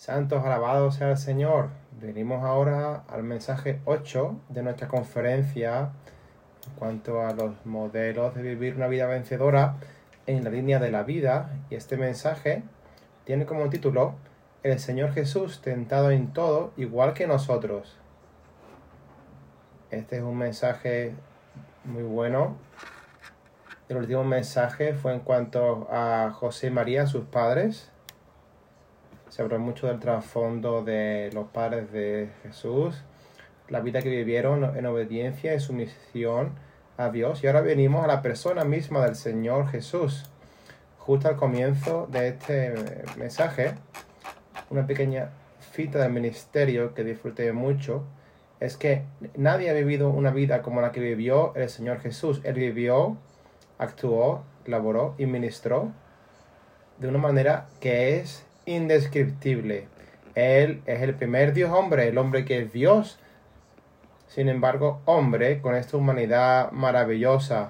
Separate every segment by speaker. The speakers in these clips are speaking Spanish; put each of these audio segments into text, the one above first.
Speaker 1: Santos, alabados sea el Señor. Venimos ahora al mensaje 8 de nuestra conferencia en cuanto a los modelos de vivir una vida vencedora en la línea de la vida. Y este mensaje tiene como título: El Señor Jesús tentado en todo, igual que nosotros. Este es un mensaje muy bueno. El último mensaje fue en cuanto a José y María, sus padres. Se habló mucho del trasfondo de los padres de Jesús, la vida que vivieron en obediencia y sumisión a Dios. Y ahora venimos a la persona misma del Señor Jesús. Justo al comienzo de este mensaje, una pequeña cita del ministerio que disfruté mucho, es que nadie ha vivido una vida como la que vivió el Señor Jesús. Él vivió, actuó, laboró y ministró de una manera que es indescriptible. Él es el primer Dios hombre, el hombre que es Dios, sin embargo hombre, con esta humanidad maravillosa,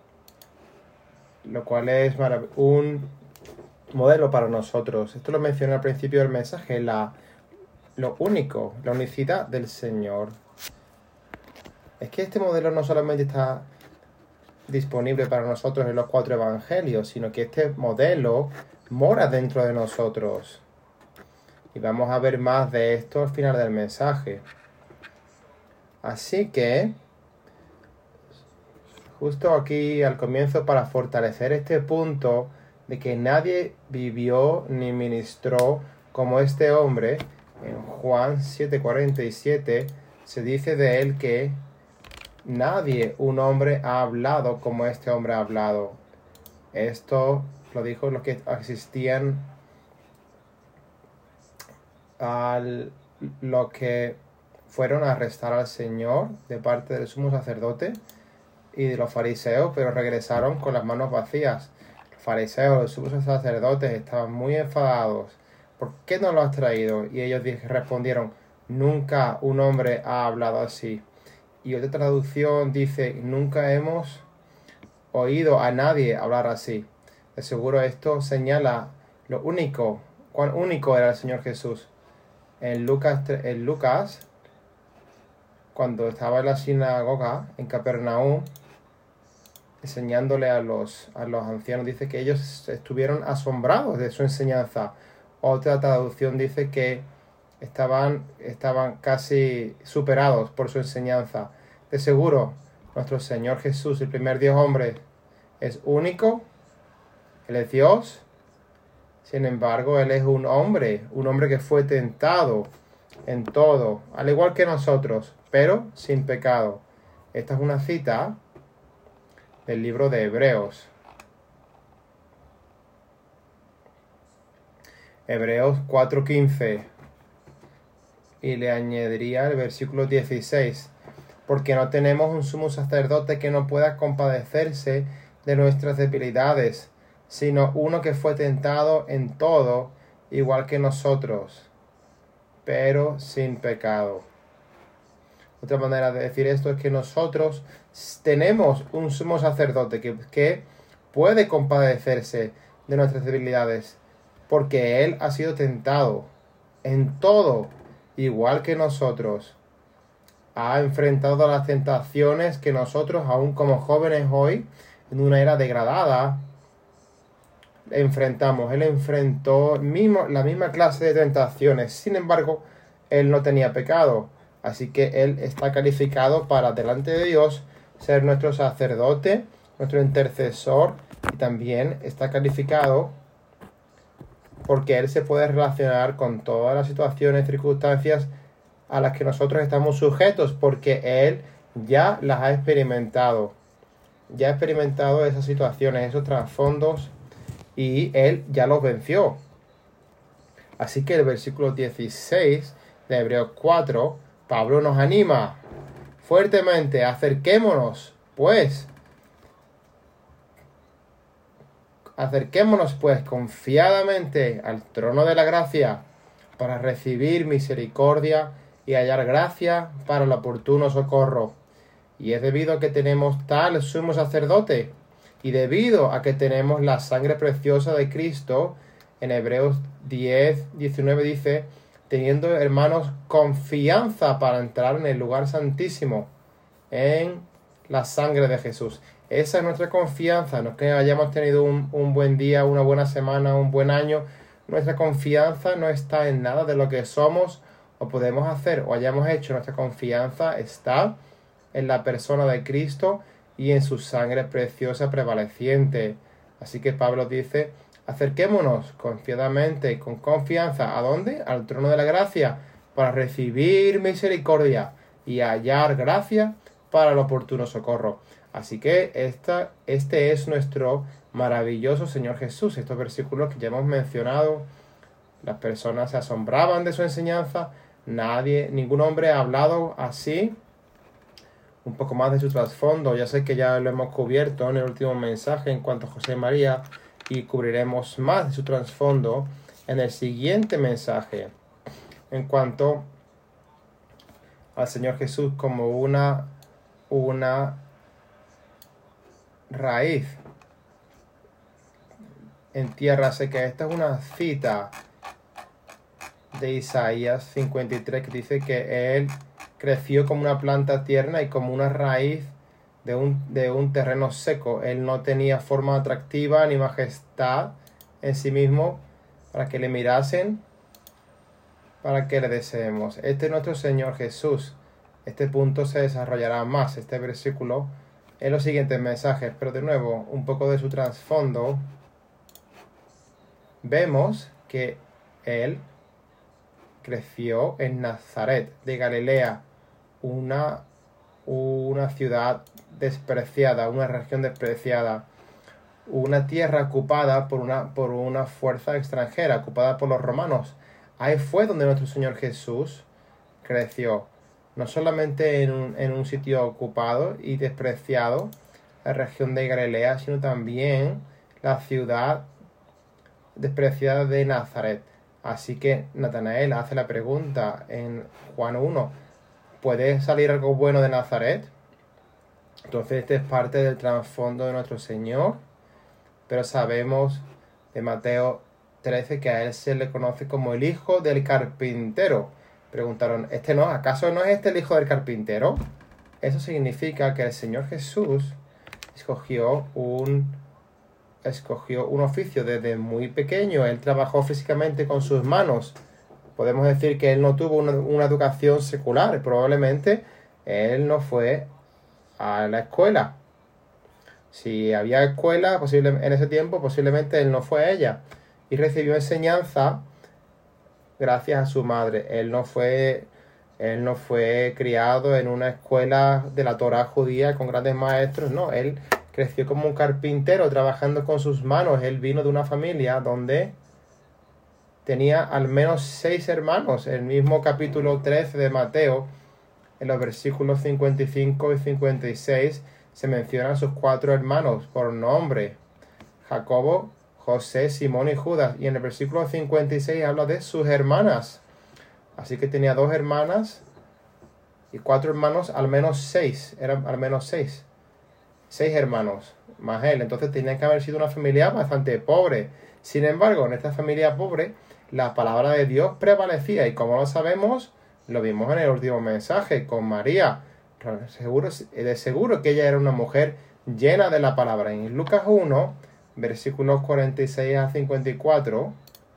Speaker 1: lo cual es un modelo para nosotros. Esto lo mencioné al principio del mensaje, lo único, la unicidad del Señor. Es que este modelo no solamente está disponible para nosotros en los 4 evangelios, sino que este modelo mora dentro de nosotros. Y vamos a ver más de esto al final del mensaje. Así que, justo aquí al comienzo, para fortalecer este punto de que nadie vivió ni ministró como este hombre, en Juan 7:47 se dice de él que nadie, un hombre, ha hablado como este hombre ha hablado. Esto lo dijo los que asistían los que fueron a arrestar al Señor de parte del sumo sacerdote y de los fariseos, pero regresaron con las manos vacías. Los fariseos, los sumos sacerdotes estaban muy enfadados. ¿Por qué no lo has traído? Y ellos respondieron: nunca un hombre ha hablado así. Y otra traducción dice: nunca hemos oído a nadie hablar así. De seguro esto señala cuán único era el Señor Jesús. En Lucas, cuando estaba en la sinagoga en Capernaum, enseñándole a los ancianos, dice que ellos estuvieron asombrados de su enseñanza. Otra traducción dice que estaban casi superados por su enseñanza. De seguro, nuestro Señor Jesús, el primer Dios hombre, es único. Él es Dios. Sin embargo, Él es un hombre que fue tentado en todo, al igual que nosotros, pero sin pecado. Esta es una cita del libro de Hebreos. Hebreos 4:15. Y le añadiría el versículo 16. Porque no tenemos un sumo sacerdote que no pueda compadecerse de nuestras debilidades, sino uno que fue tentado en todo, igual que nosotros, pero sin pecado. Otra manera de decir esto es que nosotros tenemos un sumo sacerdote que puede compadecerse de nuestras debilidades, porque Él ha sido tentado en todo, igual que nosotros. Ha enfrentado las tentaciones que nosotros, aún como jóvenes hoy, en una era degradada, enfrentamos. Él enfrentó la misma clase de tentaciones. Sin embargo, Él no tenía pecado. Así que Él está calificado para, delante de Dios, ser nuestro sacerdote, nuestro intercesor, y también está calificado porque Él se puede relacionar con todas las situaciones, circunstancias a las que nosotros estamos sujetos, porque Él ya las ha experimentado. Ya ha experimentado esas situaciones, esos trasfondos, y Él ya los venció. Así que el versículo 16 de Hebreos 4, Pablo nos anima fuertemente: acerquémonos pues confiadamente al trono de la gracia para recibir misericordia y hallar gracia para el oportuno socorro. Y es debido a que tenemos tal sumo sacerdote, y debido a que tenemos la sangre preciosa de Cristo, En Hebreos 10:19 dice, teniendo, hermanos, confianza para entrar en el lugar santísimo, en la sangre de Jesús. Esa es nuestra confianza, no es que hayamos tenido un buen día, una buena semana, un buen año. Nuestra confianza no está en nada de lo que somos o podemos hacer o hayamos hecho. Nuestra confianza está en la persona de Cristo y en su sangre preciosa prevaleciente. Así que Pablo dice, acerquémonos confiadamente, con confianza, ¿a dónde? Al trono de la gracia, para recibir misericordia y hallar gracia para el oportuno socorro. Así que este es nuestro maravilloso Señor Jesús. Estos versículos que ya hemos mencionado, las personas se asombraban de su enseñanza. Ningún hombre ha hablado así. Un poco más de su trasfondo. Ya sé que ya lo hemos cubierto en el último mensaje en cuanto a José y María, y cubriremos más de su trasfondo en el siguiente mensaje en cuanto al Señor Jesús como una raíz en tierra seca. Esta es una cita de Isaías 53 que dice que él creció como una planta tierna y como una raíz de un terreno seco. Él no tenía forma atractiva ni majestad en sí mismo para que le mirasen, para que le deseemos. Este es nuestro Señor Jesús. Este punto se desarrollará más, este versículo, en los siguientes mensajes, pero de nuevo, un poco de su trasfondo. Vemos que él creció en Nazaret de Galilea, una ciudad despreciada, una región despreciada, una tierra ocupada por una fuerza extranjera, ocupada por los romanos. Ahí fue donde nuestro Señor Jesús creció. No solamente en un sitio ocupado y despreciado, la región de Galilea, sino también la ciudad despreciada de Nazaret. Así que Natanael hace la pregunta en Juan 1, ¿puede salir algo bueno de Nazaret? Entonces este es parte del trasfondo de nuestro Señor, pero sabemos de Mateo 13 que a él se le conoce como el hijo del carpintero. Preguntaron, ¿acaso no es este el hijo del carpintero? Eso significa que el Señor Jesús escogió un oficio desde muy pequeño. Él trabajó físicamente con sus manos. Podemos decir que él no tuvo una educación secular. Probablemente él no fue a la escuela. Si había escuela en ese tiempo, posiblemente él no fue a ella. Y recibió enseñanza gracias a su madre. Él no fue criado en una escuela de la Torá judía con grandes maestros. No, él creció como un carpintero trabajando con sus manos. Él vino de una familia donde tenía al menos 6 hermanos. El mismo capítulo 13 de Mateo, en los versículos 55 y 56, se mencionan sus 4 hermanos por nombre: Jacobo, José, Simón y Judas. Y en el versículo 56 habla de sus hermanas. Así que tenía 2 hermanas y 4 hermanos, al menos 6. Eran al menos 6. 6 hermanos, más él. Entonces tenía que haber sido una familia bastante pobre. Sin embargo, en esta familia pobre, la palabra de Dios prevalecía. Y como lo sabemos, lo vimos en el último mensaje con María. De seguro que ella era una mujer llena de la palabra. En Lucas 1, versículos 46 a 54,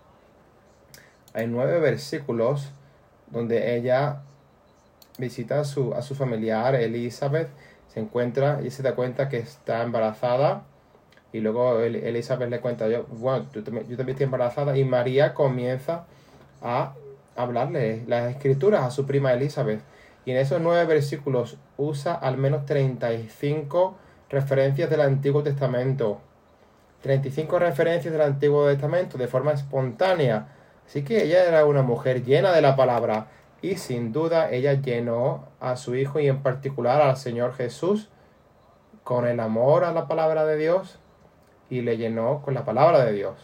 Speaker 1: hay 9 versículos donde ella visita a su familiar Elizabeth. Se encuentra y se da cuenta que está embarazada. Y luego Elizabeth le cuenta, yo también estoy embarazada. Y María comienza a hablarle las escrituras a su prima Elizabeth. Y en esos 9 versículos usa al menos 35 referencias del Antiguo Testamento. 35 referencias del Antiguo Testamento de forma espontánea. Así que ella era una mujer llena de la palabra. Y sin duda ella llenó a su hijo y en particular al Señor Jesús con el amor a la palabra de Dios, y le llenó con la palabra de Dios.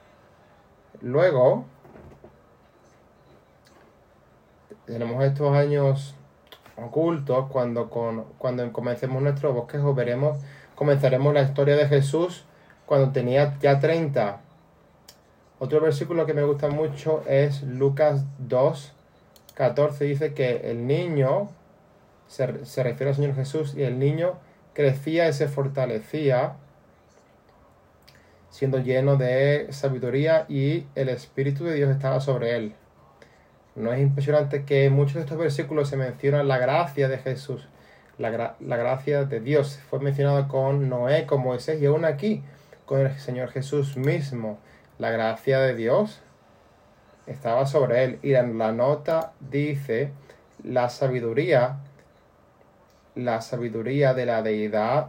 Speaker 1: Luego tenemos estos años ocultos. Cuando comencemos nuestro bosquejo comenzaremos la historia de Jesús cuando tenía ya 30 Otro versículo que me gusta mucho es Lucas 2:14. Dice que el niño, se refiere al Señor Jesús, y el niño crecía y se fortalecía, siendo lleno de sabiduría, y el Espíritu de Dios estaba sobre él. ¿No es impresionante que en muchos de estos versículos se menciona la gracia de Jesús? La gracia de Dios fue mencionada con Noé, con Moisés, y aún aquí con el Señor Jesús mismo. La gracia de Dios estaba sobre él. Y en la nota dice la sabiduría de la deidad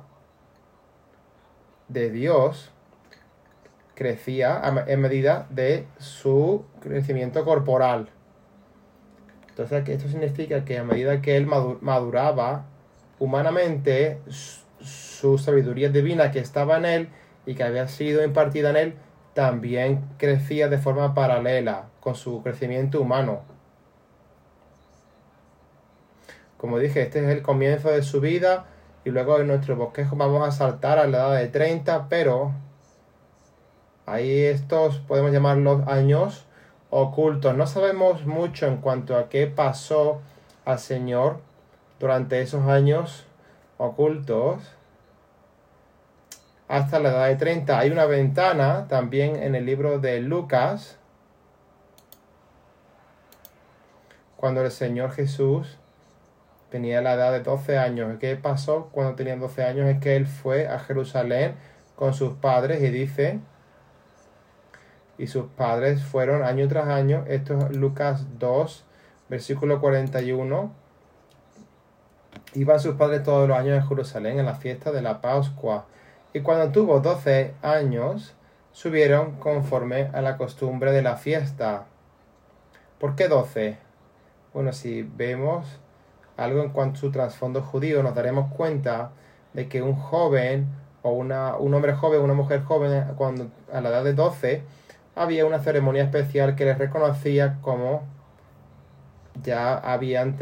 Speaker 1: de Dios crecía en medida de su crecimiento corporal. Entonces esto significa que a medida que él maduraba humanamente, su sabiduría divina que estaba en él y que había sido impartida en él, también crecía de forma paralela con su crecimiento humano. Como dije, este es el comienzo de su vida, y luego en nuestro bosquejo vamos a saltar a la edad de 30, pero ahí estos podemos llamarlos años ocultos. No sabemos mucho en cuanto a qué pasó al Señor durante esos años ocultos hasta la edad de 30. Hay una ventana también en el libro de Lucas, cuando el Señor Jesús tenía la edad de 12 años. ¿Qué pasó cuando tenía 12 años? Es que él fue a Jerusalén con sus padres, y dice, y sus padres fueron año tras año. Esto es Lucas 2, versículo 41. Iban sus padres todos los años a Jerusalén en la fiesta de la Pascua. Y cuando tuvo 12 años, subieron conforme a la costumbre de la fiesta. ¿Por qué 12? Bueno, si vemos algo en cuanto a su trasfondo judío, nos daremos cuenta de que un joven o un hombre joven, una mujer joven, cuando a la edad de 12, había una ceremonia especial que les reconocía como ya habían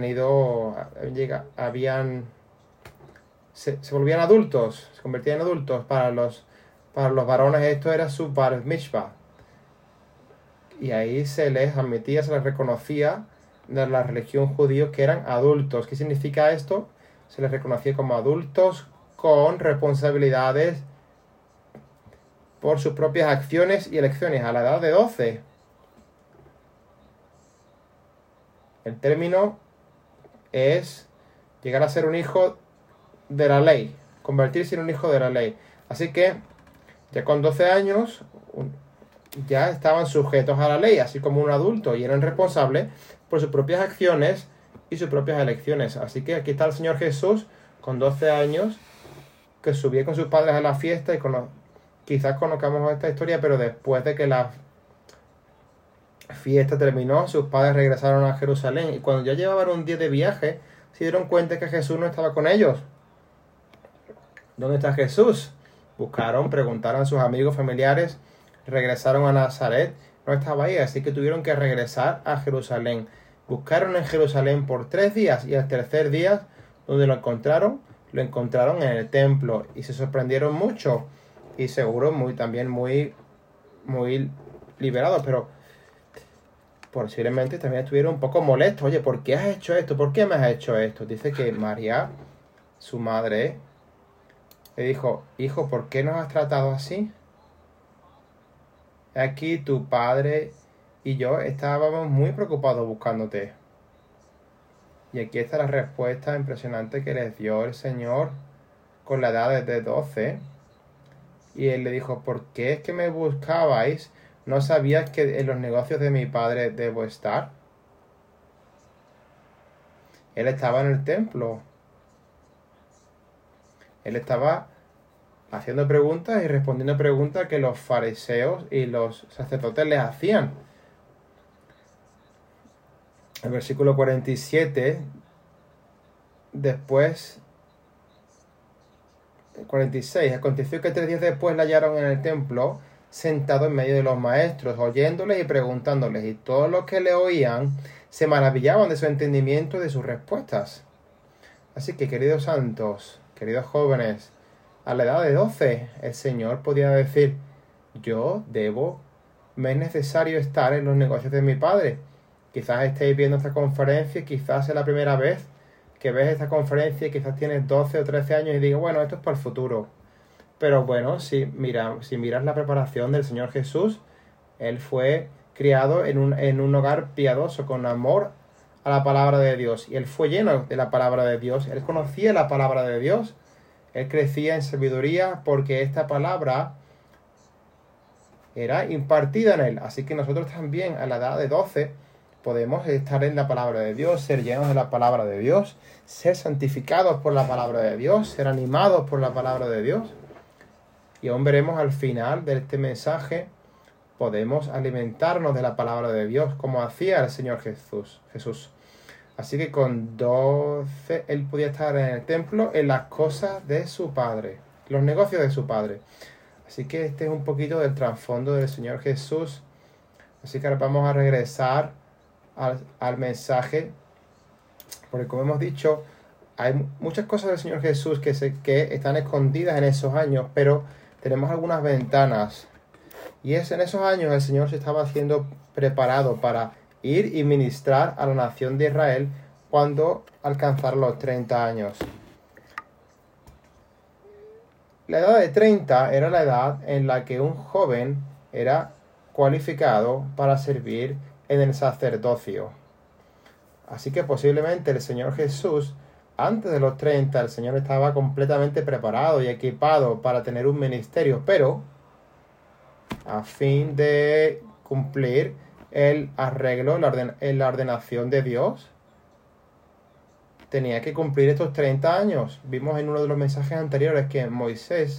Speaker 1: se volvían adultos, se convertían en adultos. Para los varones esto era su bar mitzvah, y ahí se les admitía, se les reconocía de la religión judía que eran adultos. ¿Qué significa esto? Se les reconocía como adultos con responsabilidades por sus propias acciones y elecciones a la edad de 12. El término es llegar a ser un hijo de la ley, convertirse en un hijo de la ley. Así que ya con 12 años ya estaban sujetos a la ley, así como un adulto, y eran responsables por sus propias acciones y sus propias elecciones. Así que aquí está el Señor Jesús con 12 años, que subía con sus padres a la fiesta, y quizás conozcamos esta historia, pero después de que la fiesta terminó, sus padres regresaron a Jerusalén, y cuando ya llevaban un día de viaje, se dieron cuenta que Jesús no estaba con ellos. ¿Dónde está Jesús? Buscaron, preguntaron a sus amigos, familiares, regresaron a Nazaret, no estaba ahí, así que tuvieron que regresar a Jerusalén. Buscaron en Jerusalén por 3 días, y al tercer día, donde lo encontraron en el templo, y se sorprendieron mucho, y seguro también muy liberados, pero posiblemente también estuvieron un poco molestos. Oye, ¿por qué has hecho esto? ¿Por qué me has hecho esto? Dice que María, su madre, le dijo, hijo, ¿por qué nos has tratado así? Aquí tu padre y yo estábamos muy preocupados buscándote. Y aquí está la respuesta impresionante que les dio el Señor con la edad de 12. Y él le dijo, ¿por qué es que me buscabais? ¿No sabías que en los negocios de mi padre debo estar? Él estaba en el templo. Él estaba haciendo preguntas y respondiendo preguntas que los fariseos y los sacerdotes les hacían. El versículo 47, después, 46, aconteció que 3 días después le hallaron en el templo, sentado en medio de los maestros, oyéndoles y preguntándoles, y todos los que le oían se maravillaban de su entendimiento y de sus respuestas. Así que, queridos santos, queridos jóvenes, a la edad de 12, el Señor podía decir, yo debo me es necesario estar en los negocios de mi Padre. Quizás estéis viendo esta conferencia y quizás es la primera vez que ves esta conferencia y quizás tienes 12 o 13 años y digas, bueno, esto es para el futuro. Pero bueno, si miras la preparación del Señor Jesús, Él fue criado en un hogar piadoso, con amor a la palabra de Dios. Y Él fue lleno de la palabra de Dios. Él conocía la palabra de Dios. Él crecía en sabiduría porque esta palabra era impartida en Él. Así que nosotros también a la edad de 12 podemos estar en la palabra de Dios, ser llenos de la palabra de Dios, ser santificados por la palabra de Dios, ser animados por la palabra de Dios. Y aún veremos al final de este mensaje, podemos alimentarnos de la palabra de Dios, como hacía el Señor Jesús. Así que con 12 Él podía estar en el templo, en las cosas de su Padre, los negocios de su Padre. Así que este es un poquito del trasfondo del Señor Jesús. Así que ahora vamos a regresar al mensaje, porque como hemos dicho, hay muchas cosas del Señor Jesús que están escondidas en esos años, pero tenemos algunas ventanas. Y es en esos años el Señor se estaba haciendo preparado para ir y ministrar a la nación de Israel cuando alcanzara los 30 años. La edad de 30 era la edad en la que un joven era cualificado para servir en el sacerdocio. Así que posiblemente el Señor Jesús, antes de los 30, el Señor estaba completamente preparado y equipado para tener un ministerio, pero a fin de cumplir el arreglo, la ordenación de Dios, tenía que cumplir estos 30 años. Vimos en uno de los mensajes anteriores que a Moisés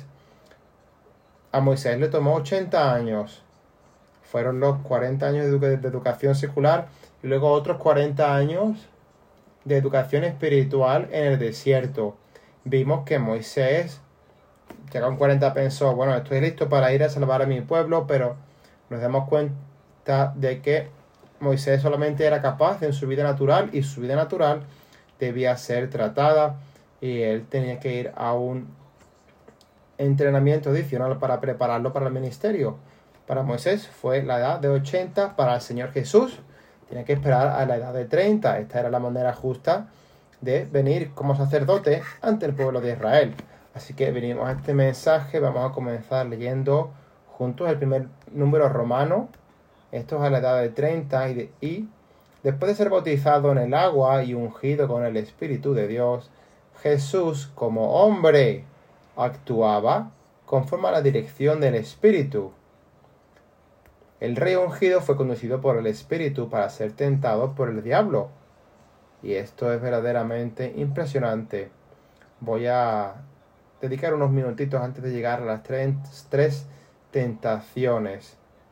Speaker 1: le tomó 80 años. Fueron los 40 años de educación secular y luego otros 40 años de educación espiritual en el desierto. Vimos que Moisés, ya con 40, pensó, bueno, estoy listo para ir a salvar a mi pueblo, pero nos damos cuenta de que Moisés solamente era capaz en su vida natural y su vida natural debía ser tratada y él tenía que ir a un entrenamiento adicional para prepararlo para el ministerio. Para Moisés fue la edad de 80, para el Señor Jesús tenía que esperar a la edad de 30. Esta era la manera justa de venir como sacerdote ante el pueblo de Israel. Así que venimos a este mensaje, vamos a comenzar leyendo juntos el primer número romano. Esto es a la edad de 30 y después de ser bautizado en el agua y ungido con el Espíritu de Dios, Jesús como hombre actuaba conforme a la dirección del Espíritu. El rey ungido fue conducido por el Espíritu para ser tentado por el diablo. Y esto es verdaderamente impresionante. Voy a dedicar unos minutitos antes de llegar a las tres tentaciones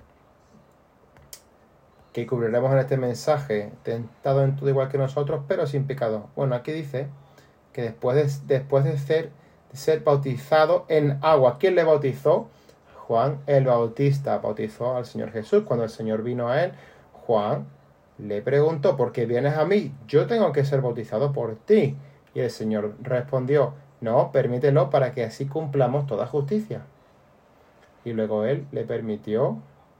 Speaker 1: que cubriremos en este mensaje. Tentado en todo igual que nosotros, pero sin pecado. Bueno, aquí dice que después de ser bautizado en agua. ¿Quién le bautizó? Juan el Bautista bautizó al Señor Jesús. Cuando el Señor vino a él, Juan le preguntó, ¿por qué vienes a mí? Yo tengo que ser bautizado por ti. Y el Señor respondió, no, permítelo para que así cumplamos toda justicia. Y luego él le permitió.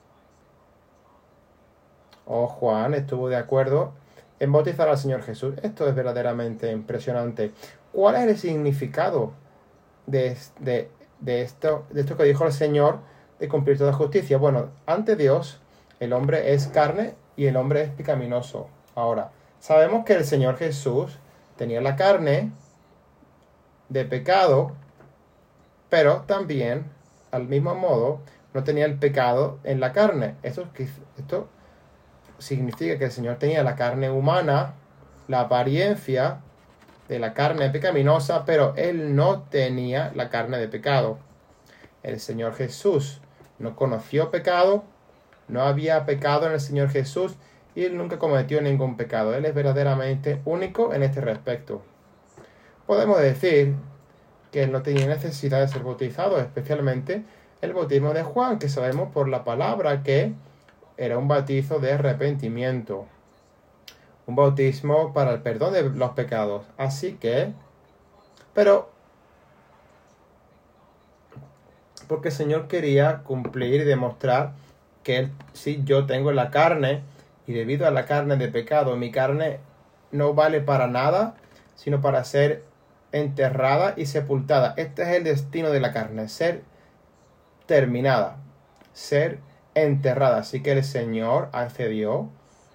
Speaker 1: Juan estuvo de acuerdo en bautizar al Señor Jesús. Esto es verdaderamente impresionante. ¿Cuál es el significado de esto que dijo el Señor de cumplir toda justicia? Bueno, ante Dios el hombre es carne y el hombre es pecaminoso. Ahora, sabemos que el Señor Jesús tenía la carne de pecado, pero también, al mismo modo, no tenía el pecado en la carne. Esto significa que el Señor tenía la carne humana, la apariencia de la carne pecaminosa, pero Él no tenía la carne de pecado. El Señor Jesús no conoció pecado, no había pecado en el Señor Jesús y Él nunca cometió ningún pecado. Él es verdaderamente único en este respecto. Podemos decir que Él no tenía necesidad de ser bautizado, especialmente el bautismo de Juan, que sabemos por la palabra que era un bautizo de arrepentimiento. Un bautismo para el perdón de los pecados. Así que, pero, porque el Señor quería cumplir y demostrar que él, sí, yo tengo la carne, y debido a la carne de pecado, mi carne no vale para nada, sino para ser enterrada y sepultada. Este es el destino de la carne, ser terminada, ser enterrada. Así que el Señor accedió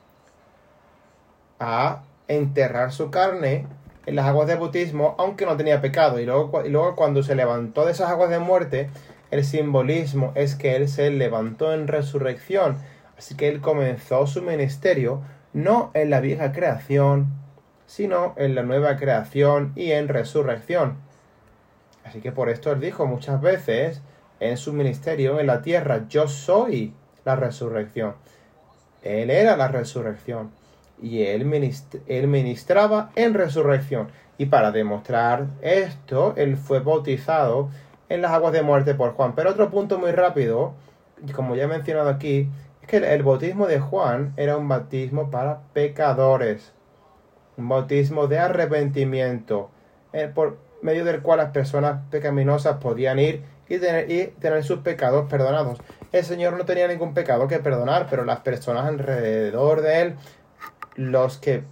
Speaker 1: a enterrar su carne en las aguas de bautismo, aunque no tenía pecado. Y luego cuando se levantó de esas aguas de muerte, el simbolismo es que Él se levantó en resurrección. Así que Él comenzó su ministerio no en la vieja creación, sino en la nueva creación y en resurrección. Así que por esto Él dijo muchas veces en su ministerio en la tierra: yo soy la resurrección. Él era la resurrección. Y él ministraba en resurrección. Y para demostrar esto, él fue bautizado en las aguas de muerte por Juan. Pero otro punto muy rápido, como ya he mencionado aquí, es que el bautismo de Juan era un bautismo para pecadores. Un bautismo de arrepentimiento, por medio del cual las personas pecaminosas podían ir y tener sus pecados perdonados. El Señor no tenía ningún pecado que perdonar, pero las personas alrededor de él, los que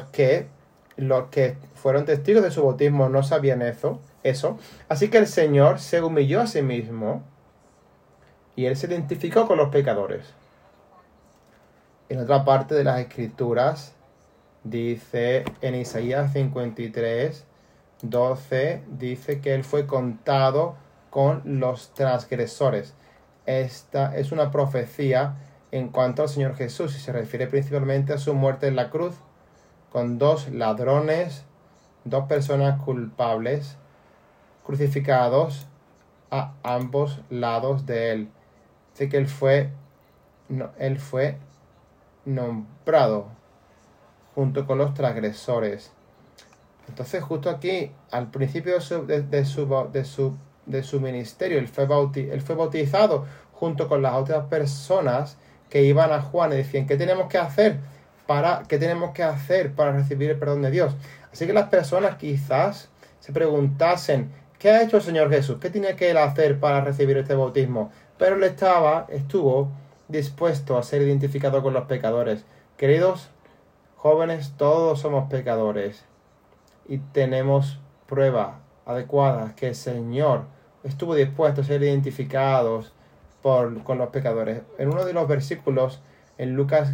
Speaker 1: fueron testigos de su bautismo, no sabían eso. Así que el Señor se humilló a sí mismo y él se identificó con los pecadores. En otra parte de las Escrituras dice en Isaías 53:12, dice que él fue contado con los transgresores. Esta es una profecía en cuanto al Señor Jesús y se refiere principalmente a su muerte en la cruz, con dos ladrones, dos personas culpables, crucificados a ambos lados de él. Así que él fue nombrado junto con los transgresores. Entonces justo aquí, al principio de su ministerio, él fue bautizado junto con las otras personas que iban a Juan y decían: ¿qué tenemos que hacer para recibir el perdón de Dios? Así que las personas quizás se preguntasen: ¿qué ha hecho el Señor Jesús? ¿Qué tiene que él hacer para recibir este bautismo? Pero él estuvo dispuesto a ser identificado con los pecadores. Queridos jóvenes, todos somos pecadores y tenemos pruebas adecuadas que el Señor estuvo dispuesto a ser identificados con los pecadores. En uno de los versículos, en Lucas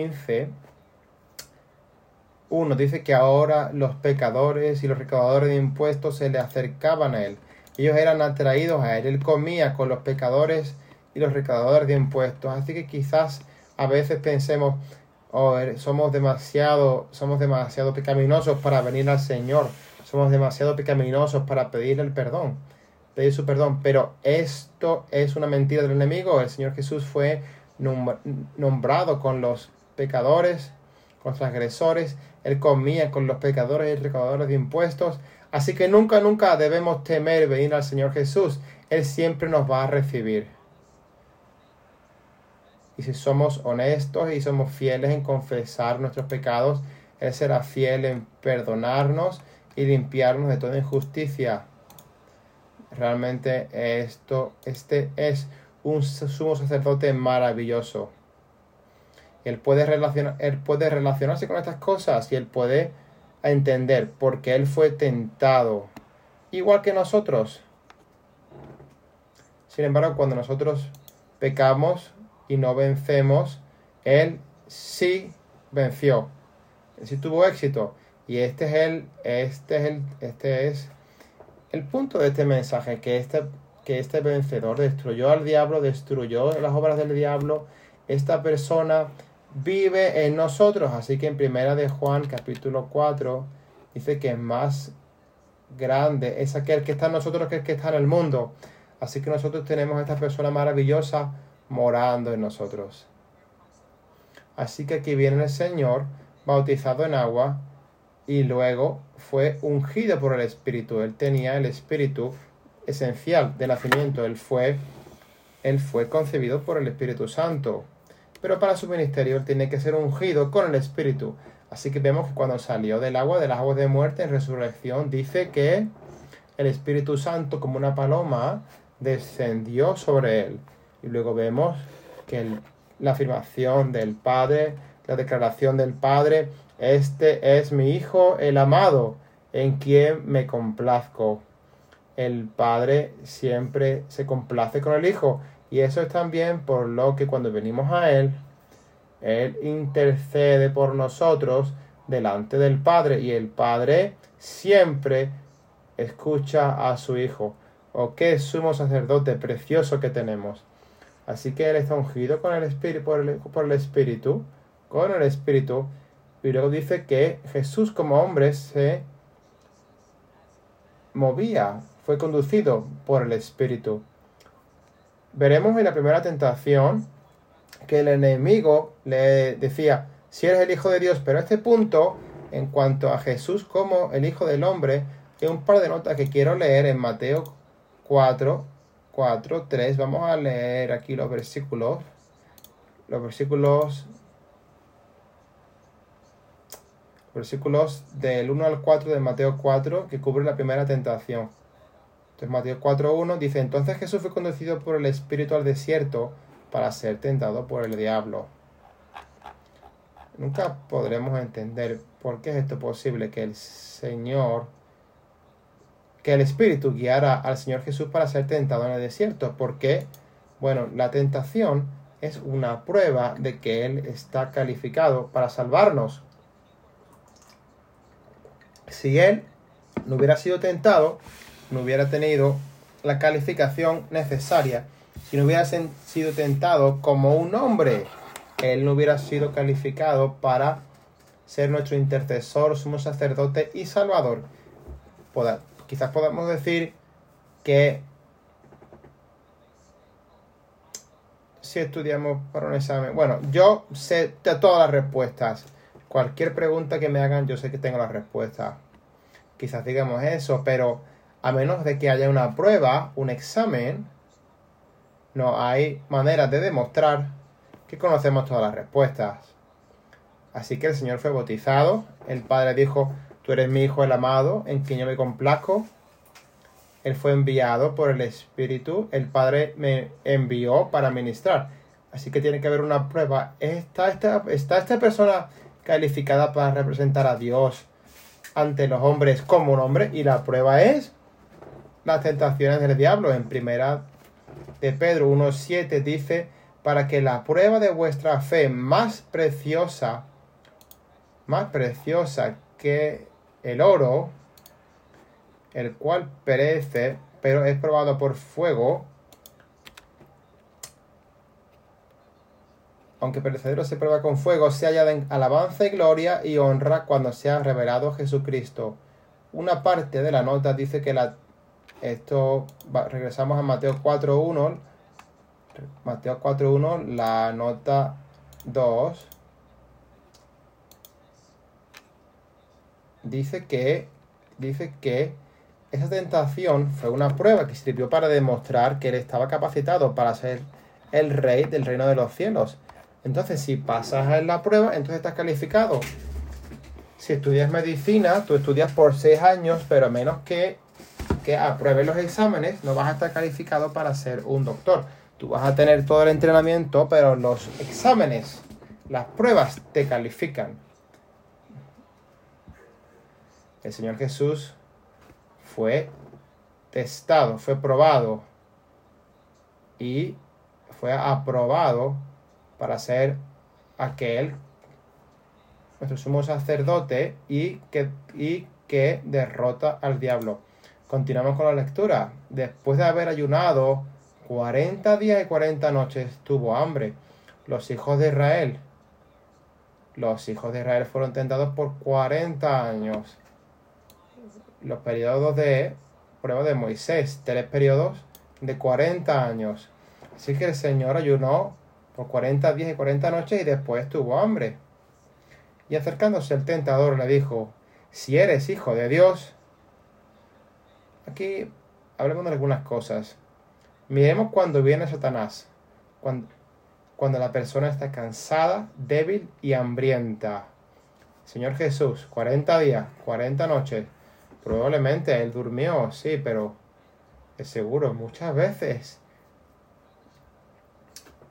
Speaker 1: 15:1, dice que ahora los pecadores y los recaudadores de impuestos se le acercaban a él. Ellos eran atraídos a él. Él comía con los pecadores y los recaudadores de impuestos. Así que quizás a veces pensemos: somos demasiado pecaminosos para venir al Señor. Somos demasiado pecaminosos para pedirle el perdón, pedir su perdón. Pero esto es una mentira del enemigo. El Señor Jesús fue nombrado con los pecadores, con los transgresores. Él comía con los pecadores y recaudadores de impuestos. Así que nunca debemos temer venir al Señor Jesús. Él siempre nos va a recibir. Y si somos honestos y somos fieles en confesar nuestros pecados, Él será fiel en perdonarnos y limpiarnos de toda injusticia. Realmente este es un sumo sacerdote maravilloso. Él puede relacionarse con estas cosas y Él puede entender porque Él fue tentado igual que nosotros. Sin embargo, cuando nosotros pecamos y no vencemos, Él sí venció. Él sí tuvo éxito. Y este es el punto de este mensaje, que este vencedor destruyó al diablo, destruyó las obras del diablo. Esta persona vive en nosotros. Así que en Primera de Juan, capítulo 4, dice que más grande es aquel que está en nosotros que el que está en el mundo. Así que nosotros tenemos a esta persona maravillosa morando en nosotros. Así que aquí viene el Señor bautizado en agua y luego fue ungido por el Espíritu. Él tenía el Espíritu esencial de nacimiento. Él fue concebido por el Espíritu Santo. Pero para su ministerio él tiene que ser ungido con el Espíritu. Así que vemos que cuando salió del agua, de las aguas de muerte en resurrección, dice que el Espíritu Santo, como una paloma, descendió sobre él. Y luego vemos que la afirmación del Padre, la declaración del Padre: este es mi Hijo, el amado, en quien me complazco. El Padre siempre se complace con el Hijo, y eso es también por lo que cuando venimos a Él intercede por nosotros delante del Padre, y el Padre siempre escucha a su Hijo. Oh, qué sumo sacerdote precioso que tenemos. Así que Él está ungido con el Espíritu, por el Espíritu, con el Espíritu, y luego dice que Jesús como hombre se movía, fue conducido por el Espíritu. Veremos en la primera tentación que el enemigo le decía: si eres el Hijo de Dios. Pero a este punto, en cuanto a Jesús como el Hijo del Hombre, hay un par de notas que quiero leer en Mateo 4, 3. Vamos a leer aquí los versículos del 1 al 4 de Mateo 4, que cubre la primera tentación. Entonces Mateo 4:1 dice: entonces Jesús fue conducido por el Espíritu al desierto para ser tentado por el diablo. Nunca podremos entender por qué es esto posible, que el Espíritu guiara al Señor Jesús para ser tentado en el desierto. Porque, bueno, la tentación es una prueba de que Él está calificado para salvarnos. Si Él no hubiera sido tentado, no hubiera tenido la calificación necesaria. Si no hubiera sido tentado como un hombre, Él no hubiera sido calificado para ser nuestro intercesor, sumo sacerdote y salvador. Quizás podamos decir que si estudiamos para un examen... Bueno, yo sé todas las respuestas. Cualquier pregunta que me hagan, yo sé que tengo la respuesta. Quizás digamos eso, pero a menos de que haya una prueba, un examen, no hay manera de demostrar que conocemos todas las respuestas. Así que el Señor fue bautizado. El Padre dijo: tú eres mi Hijo el amado, en quien yo me complazco. Él fue enviado por el Espíritu. El Padre me envió para ministrar. Así que tiene que haber una prueba. ¿Está esta persona calificada para representar a Dios ante los hombres como un hombre? Y la prueba es las tentaciones del diablo. En primera de Pedro 1:7 dice: para que la prueba de vuestra fe, más preciosa que el oro, el cual perece, pero es probado por fuego, aunque perecedero se prueba con fuego, se halla en alabanza y gloria y honra cuando sea revelado Jesucristo. Una parte de la nota dice que regresamos a Mateo 4:1. Mateo 4:1, la nota 2, dice que esa tentación fue una prueba que sirvió para demostrar que Él estaba capacitado para ser el rey del reino de los cielos. Entonces, si pasas en la prueba, entonces estás calificado. Si estudias medicina, tú estudias por 6 años, pero a menos que apruebes los exámenes, no vas a estar calificado para ser un doctor. Tú vas a tener todo el entrenamiento, pero los exámenes, las pruebas te califican. El Señor Jesús fue testado, fue probado y fue aprobado para ser aquel, nuestro sumo sacerdote, y que derrota al diablo. Continuamos con la lectura. Después de haber ayunado 40 días y 40 noches, tuvo hambre. Los hijos de Israel fueron tentados por 40 años. Los periodos de prueba de Moisés, 3 periodos de 40 años. Así que el Señor ayunó por 40 días y 40 noches y después tuvo hambre. Y acercándose el tentador le dijo: si eres hijo de Dios. Aquí hablemos de algunas cosas. Miremos cuando viene Satanás. Cuando la persona está cansada, débil y hambrienta. Señor Jesús, 40 días, 40 noches. Probablemente Él durmió, sí, pero es seguro, muchas veces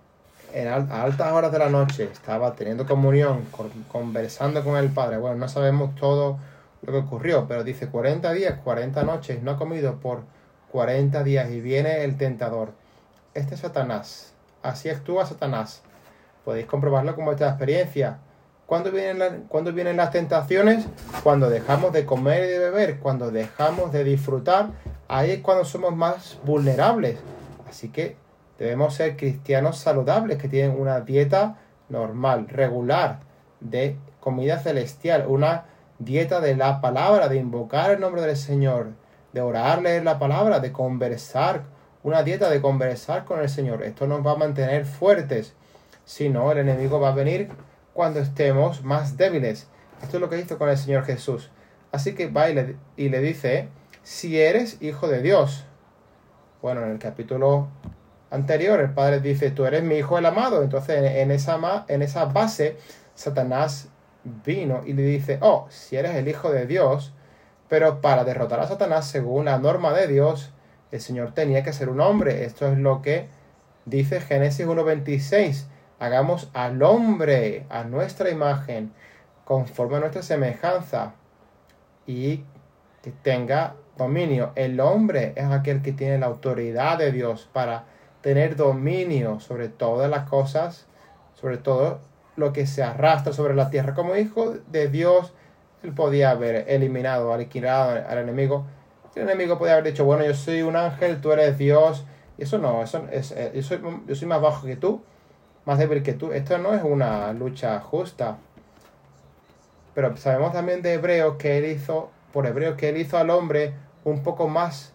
Speaker 1: a altas horas de la noche estaba teniendo comunión, conversando con el Padre. Bueno, no sabemos todo lo que ocurrió, pero dice 40 días, 40 noches, no ha comido por 40 días y viene el tentador. Este es Satanás. Así actúa Satanás. Podéis comprobarlo con vuestra experiencia. ¿Cuándo vienen las tentaciones? Cuando dejamos de comer y de beber, cuando dejamos de disfrutar, ahí es cuando somos más vulnerables. Así que debemos ser cristianos saludables, que tienen una dieta normal, regular, de comida celestial, una dieta de la palabra, de invocar el nombre del Señor, de orar, leer la palabra, de conversar, una dieta de conversar con el Señor. Esto nos va a mantener fuertes. Si no, el enemigo va a venir cuando estemos más débiles. Esto es lo que hizo con el Señor Jesús. Así que va y le dice, si eres hijo de Dios. Bueno, en el capítulo anterior el Padre dice, tú eres mi hijo el amado. Entonces en esa base Satanás vino y le dice, oh, si eres el hijo de Dios. Pero para derrotar a Satanás, según la norma de Dios, el Señor tenía que ser un hombre. Esto es lo que dice Génesis 1:26. Hagamos al hombre a nuestra imagen, conforme a nuestra semejanza, y que tenga dominio. El hombre es aquel que tiene la autoridad de Dios para tener dominio sobre todas las cosas, sobre todo lo que se arrastra sobre la tierra. Como hijo de Dios, él podía haber eliminado, aniquilado al enemigo. El enemigo podía haber dicho, bueno, yo soy un ángel, tú eres Dios. Y eso no, yo soy más bajo que tú, más débil que tú. Esto no es una lucha justa. Pero sabemos también de Hebreos que él hizo al hombre un poco más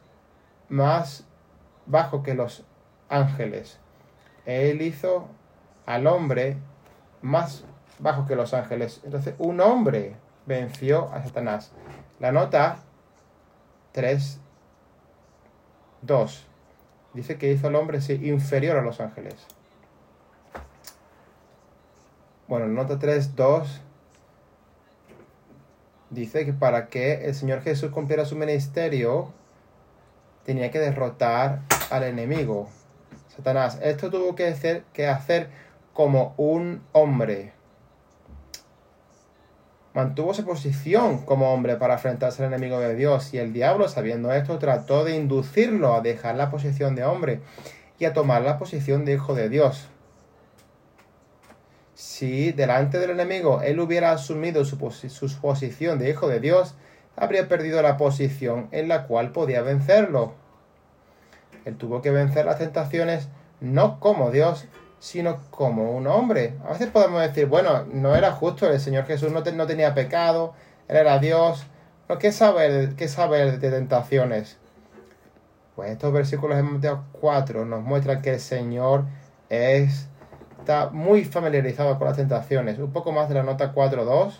Speaker 1: bajo que los ángeles. Él hizo al hombre más bajo que los ángeles. Entonces, un hombre venció a Satanás. La nota 3:2 dice que hizo al hombre inferior a los ángeles. Bueno, la nota 3:2 dice que para que el Señor Jesús cumpliera su ministerio, tenía que derrotar al enemigo, Satanás. Esto tuvo que hacer como un hombre. Mantuvo su posición como hombre para enfrentarse al enemigo de Dios, y el diablo, sabiendo esto, trató de inducirlo a dejar la posición de hombre y a tomar la posición de hijo de Dios. Si delante del enemigo él hubiera asumido su posición de hijo de Dios, habría perdido la posición en la cual podía vencerlo. Él tuvo que vencer las tentaciones no como Dios, sino como un hombre. A veces podemos decir, bueno, no era justo, el Señor Jesús no tenía pecado, Él era Dios. ¿No? ¿Qué saber de tentaciones? Pues estos versículos de Mateo 4 nos muestran que el Señor está muy familiarizado con las tentaciones. Un poco más de la nota 4:2,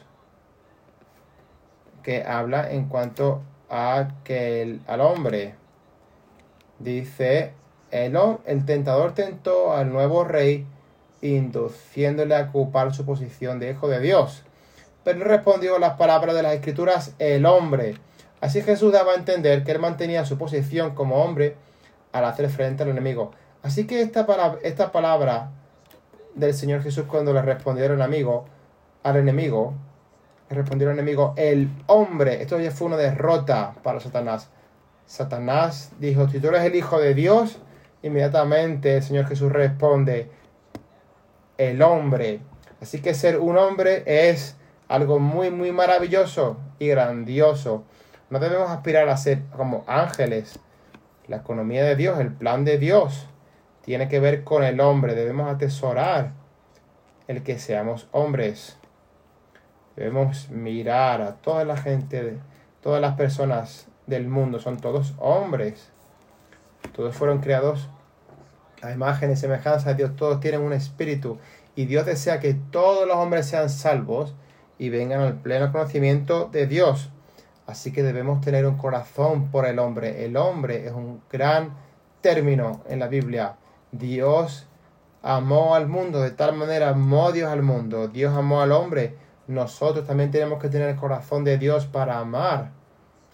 Speaker 1: que habla en cuanto a que al hombre. Dice, el tentador tentó al nuevo rey, induciéndole a ocupar su posición de hijo de Dios. Pero él respondió las palabras de las Escrituras, el hombre. Así Jesús daba a entender que él mantenía su posición como hombre al hacer frente al enemigo. Así que esta palabra del Señor Jesús, cuando le respondieron al enemigo, el hombre, esto ya fue una derrota para Satanás. Satanás dijo, si tú eres el hijo de Dios, inmediatamente el Señor Jesús responde, el hombre. Así que ser un hombre es algo muy, muy maravilloso y grandioso. No debemos aspirar a ser como ángeles. La economía de Dios, el plan de Dios, tiene que ver con el hombre. Debemos atesorar el que seamos hombres. Debemos mirar a toda la gente, todas las personas del mundo, son todos hombres. Todos fueron creados a imagen y semejanza de Dios. Todos tienen un espíritu. Y Dios desea que todos los hombres sean salvos y vengan al pleno conocimiento de Dios. Así que debemos tener un corazón por el hombre. El hombre es un gran término en la Biblia. Dios amó al mundo, de tal manera amó Dios al mundo. Dios amó al hombre. Nosotros también tenemos que tener el corazón de Dios para amar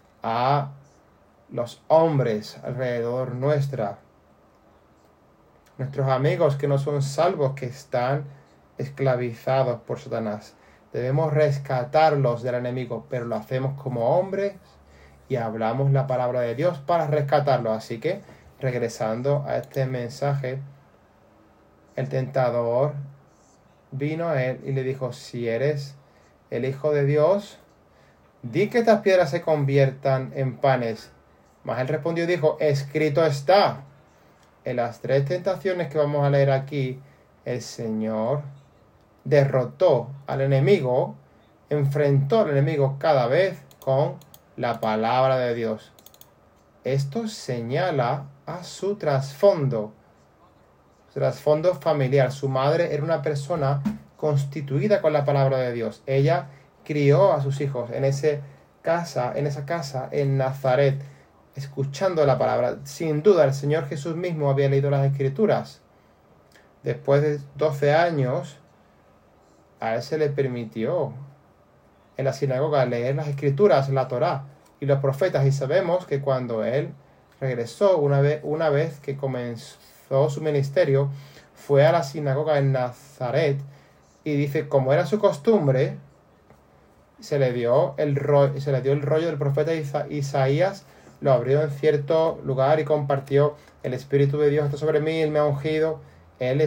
Speaker 1: a los hombres alrededor nuestra. nuestros amigos que no son salvos, que están esclavizados por Satanás. Debemos rescatarlos del enemigo, pero lo hacemos como hombres y hablamos la palabra de Dios para rescatarlos. Así que, regresando a este mensaje, el tentador vino a él y le dijo: si eres el Hijo de Dios, di que estas piedras se conviertan en panes. Mas él respondió y dijo: escrito está. En las 3 tentaciones que vamos a leer aquí, el Señor derrotó al enemigo, enfrentó al enemigo cada vez con la palabra de Dios. Esto señala a su trasfondo familiar. Su madre era una persona constituida con la palabra de Dios. Ella crió a sus hijos en esa casa en Nazaret, escuchando la palabra. Sin duda, el Señor Jesús mismo había leído las Escrituras. Después de 12 años, a él se le permitió en la sinagoga leer las Escrituras, la Torá y los profetas. Y sabemos que cuando él regresó, una vez que comenzó su ministerio, fue a la sinagoga en Nazaret y dice, como era su costumbre, se le dio el rollo del profeta Isaías, lo abrió en cierto lugar y compartió: el Espíritu de Dios está sobre mí, Él me ha ungido. Él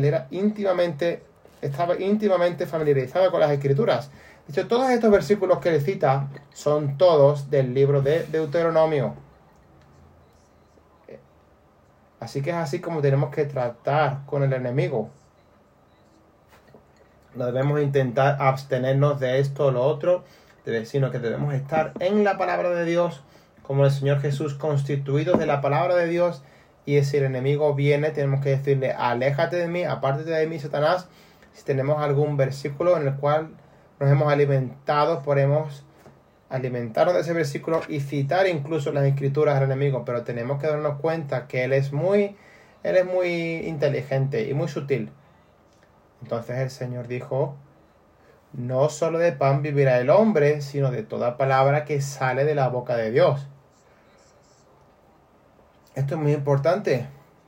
Speaker 1: estaba íntimamente familiarizado con las Escrituras. De hecho, todos estos versículos que le cita son todos del libro de Deuteronomio. Así que es así como tenemos que tratar con el enemigo. No debemos intentar abstenernos de esto o lo otro, sino que debemos estar en la palabra de Dios, como el Señor Jesús, constituidos de la palabra de Dios. Y si el enemigo viene, tenemos que decirle: aléjate de mí, apártate de mí, Satanás. Si tenemos algún versículo en el cual nos hemos alimentado, podemos alimentarnos de ese versículo y citar incluso las Escrituras al enemigo, pero tenemos que darnos cuenta que él es muy inteligente y muy sutil. Entonces el Señor dijo: no solo de pan vivirá el hombre, sino de toda palabra que sale de la boca de Dios. Esto es muy importante,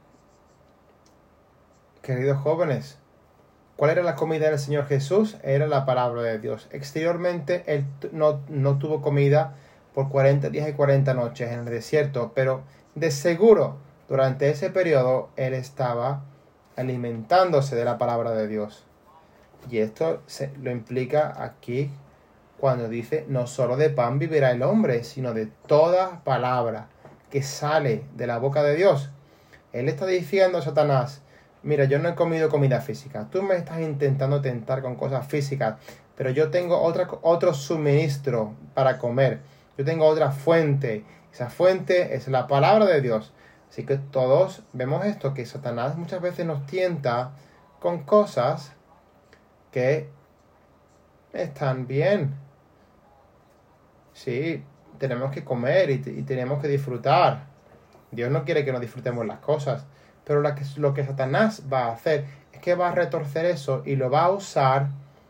Speaker 1: queridos jóvenes. ¿Cuál era la comida del Señor Jesús? Era la palabra de Dios. Exteriormente, él no tuvo comida por 40 días y 40 noches en el desierto, pero de seguro, durante ese periodo, él estaba alimentándose de la palabra de Dios. Y esto lo implica aquí cuando dice: no solo de pan vivirá el hombre, sino de toda palabra que sale de la boca de Dios. Él está diciendo a Satanás: mira, yo no he comido comida física. Tú me estás intentando tentar con cosas físicas, pero yo tengo otro suministro para comer. Yo tengo otra fuente. Esa fuente es la palabra de Dios. Así que todos vemos esto, que Satanás muchas veces nos tienta con cosas que están bien. Sí, tenemos que comer y tenemos que disfrutar. Dios no quiere que nos disfrutemos las cosas. Pero lo que Satanás va a hacer es que va a retorcer eso y lo va a usar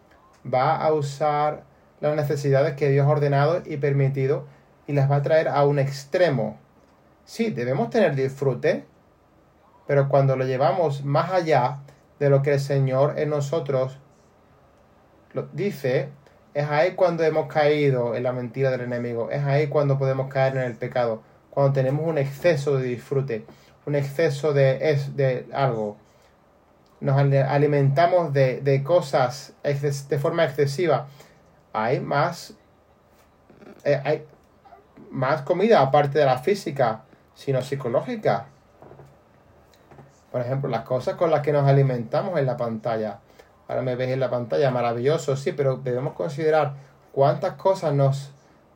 Speaker 1: las necesidades que Dios ha ordenado y permitido y las va a traer a un extremo. Sí, debemos tener disfrute, pero cuando lo llevamos más allá de lo que el Señor en nosotros lo dice, es ahí cuando hemos caído en la mentira del enemigo. Es ahí cuando podemos caer en el pecado, cuando tenemos un exceso de disfrute, un exceso de algo. Nos alimentamos de cosas de forma excesiva. Hay más comida aparte de la física, sino psicológica. Por ejemplo, las cosas con las que nos alimentamos en la pantalla. Ahora me ves en la pantalla, maravilloso, sí, pero debemos considerar cuántas cosas nos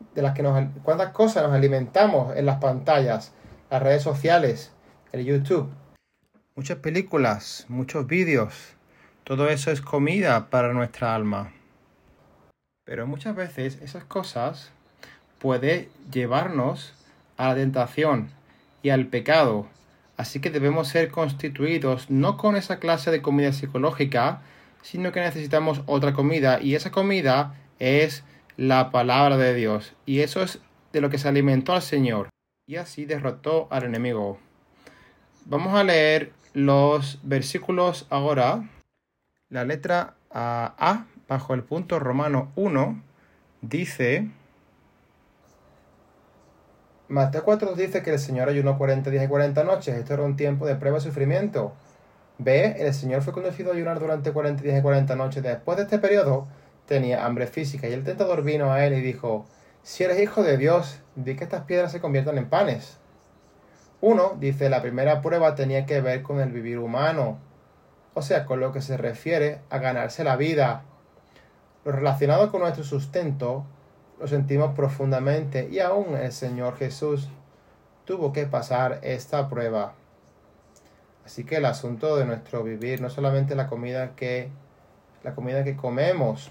Speaker 1: alimentamos en las pantallas, las redes sociales, el YouTube. Muchas películas, muchos vídeos, todo eso es comida para nuestra alma. Pero muchas veces esas cosas pueden llevarnos a la tentación y al pecado. Así que debemos ser constituidos no con esa clase de comida psicológica, sino que necesitamos otra comida. Y esa comida es la palabra de Dios. Y eso es de lo que se alimentó al Señor. Y así derrotó al enemigo. Vamos a leer los versículos ahora, la letra A, bajo el punto Romano 1, dice... Mateo 4 dice que el Señor ayunó 40 días y 40 noches. Esto era un tiempo de prueba y sufrimiento. B, el Señor fue conducido a ayunar durante 40 días y 40 noches. Después de este periodo, tenía hambre física y el tentador vino a él y dijo: si eres hijo de Dios, di que estas piedras se conviertan en panes. 1 dice: la primera prueba tenía que ver con el vivir humano, o sea, con lo que se refiere a ganarse la vida. Lo relacionado con nuestro sustento lo sentimos profundamente y aún el Señor Jesús tuvo que pasar esta prueba. Así que el asunto de nuestro vivir, no solamente la comida que comemos,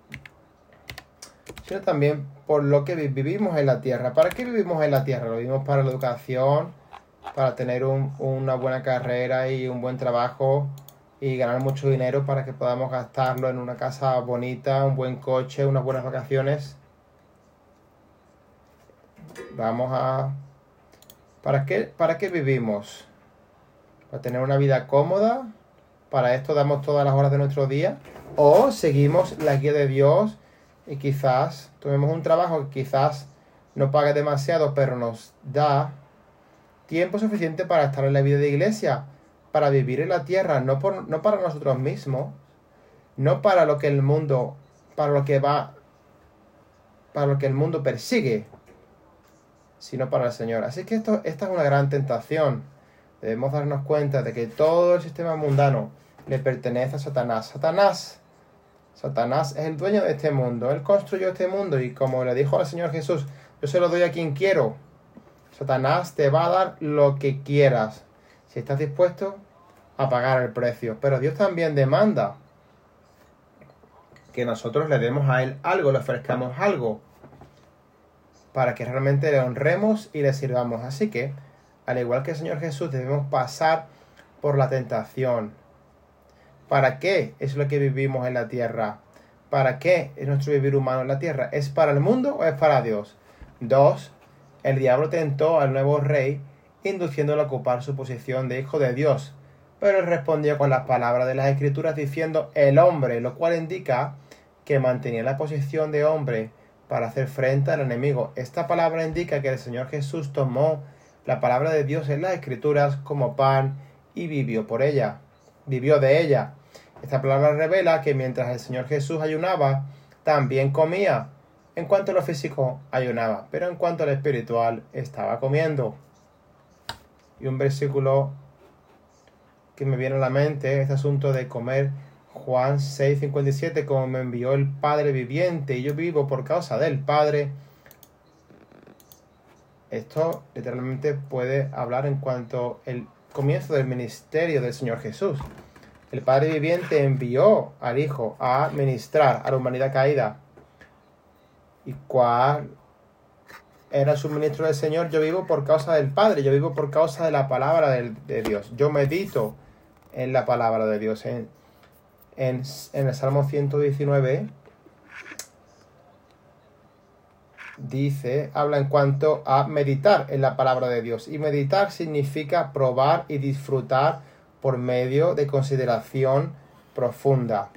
Speaker 1: sino también por lo que vivimos en la tierra. ¿Para qué vivimos en la tierra? Lo vivimos para la educación, para tener una buena carrera y un buen trabajo y ganar mucho dinero para que podamos gastarlo en una casa bonita, un buen coche, unas buenas vacaciones. ¿Para qué vivimos? ¿Para tener una vida cómoda? ¿Para esto damos todas las horas de nuestro día? ¿O seguimos la guía de Dios y quizás tomemos un trabajo que quizás no pague demasiado, pero nos da tiempo suficiente para estar en la vida de iglesia, para vivir en la tierra, no para nosotros mismos, no para lo que el mundo, para lo que el mundo persigue, sino para el Señor? Así que esta es una gran tentación. Debemos darnos cuenta de que todo el sistema mundano le pertenece a Satanás. Satanás es el dueño de este mundo. Él construyó este mundo y, como le dijo al Señor Jesús, yo se lo doy a quien quiero. Satanás te va a dar lo que quieras, si estás dispuesto a pagar el precio. Pero Dios también demanda que nosotros le demos a Él algo, le ofrezcamos algo, para que realmente le honremos y le sirvamos. Así que, al igual que el Señor Jesús, debemos pasar por la tentación. ¿Para qué es lo que vivimos en la tierra? ¿Para qué es nuestro vivir humano en la tierra? ¿Es para el mundo o es para Dios? 2. El diablo tentó al nuevo rey, induciéndolo a ocupar su posición de hijo de Dios. Pero él respondió con las palabras de las Escrituras diciendo el hombre, lo cual indica que mantenía la posición de hombre para hacer frente al enemigo. Esta palabra indica que el Señor Jesús tomó la palabra de Dios en las Escrituras como pan y vivió de ella. Esta palabra revela que mientras el Señor Jesús ayunaba, también comía. En cuanto a lo físico, ayunaba, pero en cuanto a lo espiritual, estaba comiendo. Y un versículo que me viene a la mente, este asunto de comer, Juan 6:57, como me envió el Padre viviente y yo vivo por causa del Padre. Esto literalmente puede hablar en cuanto al comienzo del ministerio del Señor Jesús. El Padre viviente envió al Hijo a ministrar a la humanidad caída. ¿Y cuál era el suministro del Señor? Yo vivo por causa del Padre, yo vivo por causa de la palabra de Dios. Yo medito en la palabra de Dios. En el Salmo 119 habla en cuanto a meditar en la palabra de Dios. Y meditar significa probar y disfrutar por medio de consideración profunda.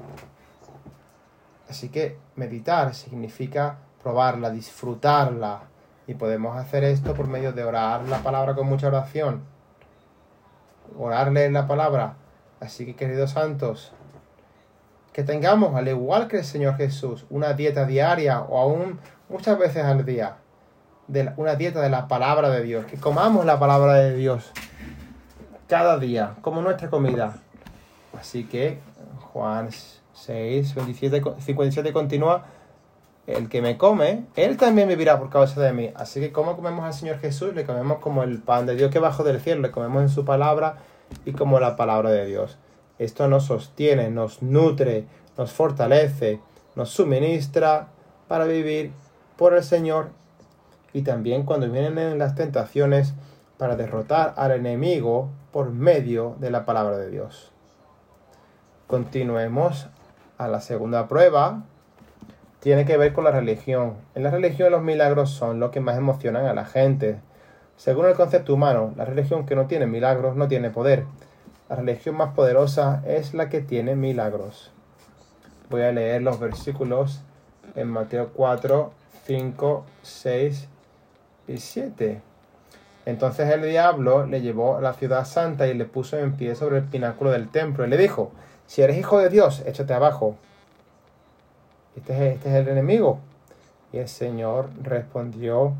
Speaker 1: Así que meditar significa probarla, disfrutarla. Y podemos hacer esto por medio de orar la palabra con mucha oración. Orarle en la palabra. Así que, queridos santos, que tengamos, al igual que el Señor Jesús, una dieta diaria o aún muchas veces al día, una dieta de la palabra de Dios. Que comamos la palabra de Dios cada día, como nuestra comida. Así que Juan 6:57 continúa: el que me come, él también vivirá por causa de mí. Así que, ¿cómo comemos al Señor Jesús? Le comemos como el pan de Dios que bajó del cielo, le comemos en su palabra y como la palabra de Dios. Esto nos sostiene, nos nutre, nos fortalece, nos suministra para vivir por el Señor, y también cuando vienen las tentaciones, para derrotar al enemigo por medio de la palabra de Dios. Continuemos a la segunda prueba. Tiene que ver con la religión. En la religión los milagros son lo que más emocionan a la gente. Según el concepto humano, la religión que no tiene milagros no tiene poder. La religión más poderosa es la que tiene milagros. Voy a leer los versículos en Mateo 4, 5, 6 y 7. Entonces el diablo le llevó a la ciudad santa y le puso en pie sobre el pináculo del templo. Y le dijo, si eres hijo de Dios, échate abajo. Este es el enemigo. Y el Señor respondió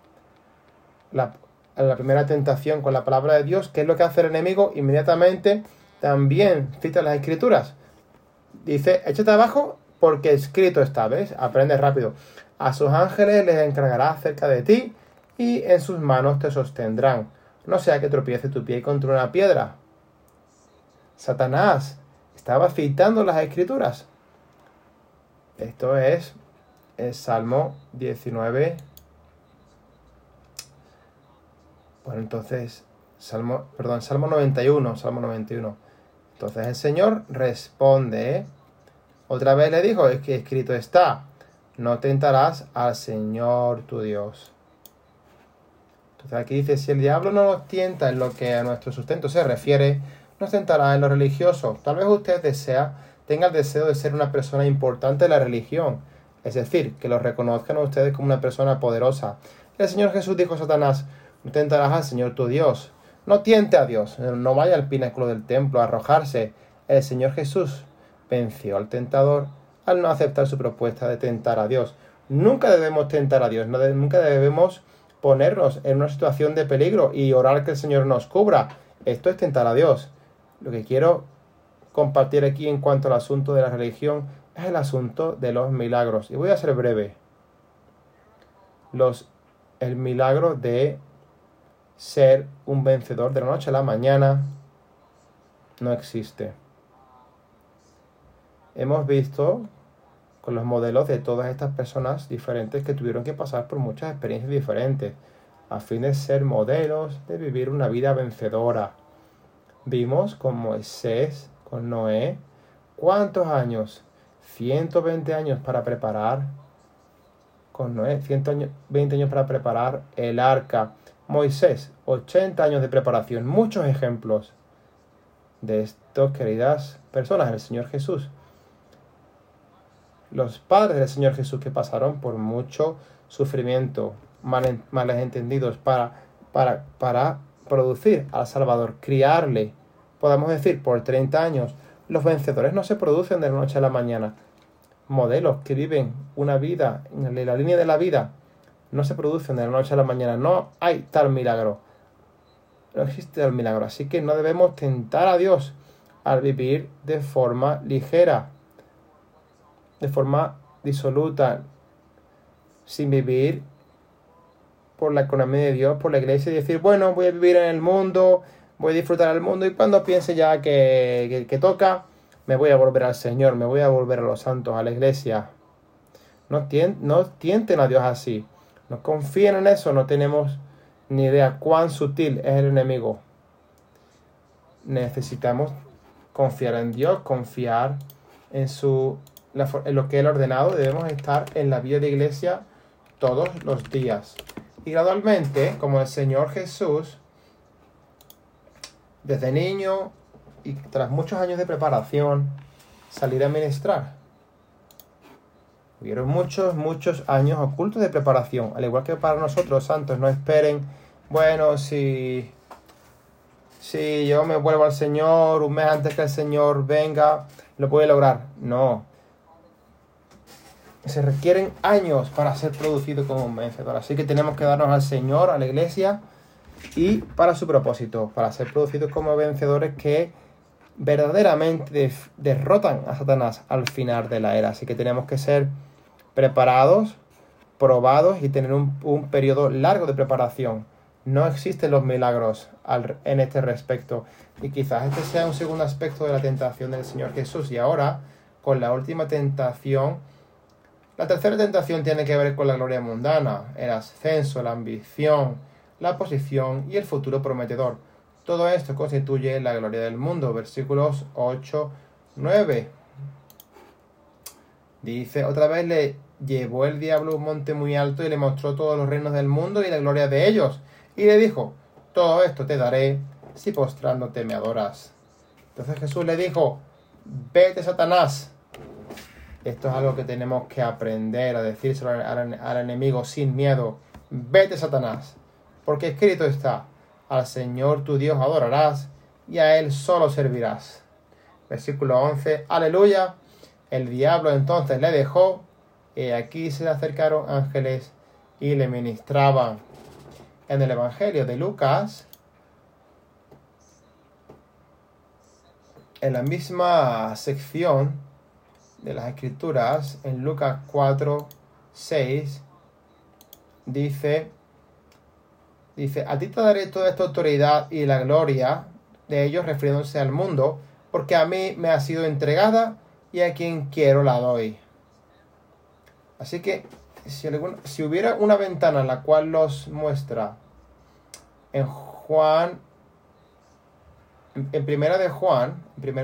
Speaker 1: a la primera tentación con la palabra de Dios. ¿Qué es lo que hace el enemigo? Inmediatamente también cita las Escrituras. Dice, échate abajo porque escrito está, ¿ves? Aprende rápido. A sus ángeles les encargará acerca de ti y en sus manos te sostendrán. No sea que tropiece tu pie contra una piedra. Satanás estaba citando las Escrituras. Esto es el Salmo 19. Bueno, entonces, Salmo 91. Entonces el Señor responde. Otra vez le dijo, es que escrito está, no tentarás al Señor tu Dios. Entonces aquí dice, si el diablo no nos tienta en lo que a nuestro sustento se refiere, nos tentará en lo religioso. Tal vez usted tenga el deseo de ser una persona importante en la religión, es decir, que lo reconozcan a ustedes como una persona poderosa. El Señor Jesús dijo a Satanás, no tentarás al Señor tu Dios. No tiente a Dios, no vaya al pináculo del templo a arrojarse. El Señor Jesús venció al tentador al no aceptar su propuesta de tentar a Dios. Nunca debemos tentar a Dios, nunca debemos ponernos en una situación de peligro y orar que el Señor nos cubra. Esto es tentar a Dios. Lo que quiero compartir aquí en cuanto al asunto de la religión es el asunto de los milagros. Y voy a ser breve. El milagro de ser un vencedor de la noche a la mañana no existe. Hemos visto con los modelos de todas estas personas diferentes que tuvieron que pasar por muchas experiencias diferentes a fin de ser modelos de vivir una vida vencedora. Vimos con Moisés, con Noé, ¿cuántos años? 120 años para preparar, con Noé, 120 años para preparar el arca. Moisés, 80 años de preparación. Muchos ejemplos de estos, queridas personas, el Señor Jesús. Los padres del Señor Jesús que pasaron por mucho sufrimiento, males entendidos para producir al Salvador, criarle, podemos decir, por 30 años. Los vencedores no se producen de la noche a la mañana. Modelos que viven una vida en la línea de la vida no se producen de la noche a la mañana. No hay tal milagro. No existe tal milagro. Así que no debemos tentar a Dios al vivir de forma ligera, de forma disoluta, sin vivir por la economía de Dios, por la iglesia, y decir, bueno, voy a vivir en el mundo, voy a disfrutar del mundo, y cuando piense ya que toca, me voy a volver al Señor, me voy a volver a los santos, a la iglesia. No tienten a Dios así. No confíen en eso, no tenemos ni idea cuán sutil es el enemigo. Necesitamos confiar en Dios, confiar en lo que Él ha ordenado. Debemos estar en la vida de iglesia todos los días. Y gradualmente, como el Señor Jesús, desde niño y tras muchos años de preparación, salir a ministrar. Hubieron muchos años ocultos de preparación. Al igual que para nosotros, santos, no esperen, bueno, si yo me vuelvo al Señor un mes antes que el Señor venga, lo puedo lograr. No. Se requieren años para ser producido como un vencedor. Así que tenemos que darnos al Señor, a la iglesia, y para su propósito, para ser producidos como vencedores que verdaderamente derrotan a Satanás al final de la era. Así que tenemos que ser preparados, probados y tener un periodo largo de preparación. No existen los milagros en este respecto. Y quizás este sea un segundo aspecto de la tentación del Señor Jesús. Y ahora, con la última tentación, la tercera tentación tiene que ver con la gloria mundana, el ascenso, la ambición, la posición y el futuro prometedor. Todo esto constituye la gloria del mundo. Versículos 8, 9. Dice, otra vez le llevó el diablo a un monte muy alto y le mostró todos los reinos del mundo y la gloria de ellos. Y le dijo, todo esto te daré si postrándote me adoras. Entonces Jesús le dijo, vete, Satanás. Esto es algo que tenemos que aprender a decírselo al enemigo sin miedo. Vete, Satanás, porque escrito está, al Señor tu Dios adorarás y a Él solo servirás. Versículo 11, aleluya. El diablo entonces le dejó, y aquí se le acercaron ángeles y le ministraban. En el Evangelio de Lucas, en la misma sección de las Escrituras, en Lucas 4, 6, dice, a ti te daré toda esta autoridad y la gloria de ellos, refiriéndose al mundo, porque a mí me ha sido entregada y a quien quiero la doy. Así que si hubiera una ventana en la cual los muestra en Juan, en primera de Juan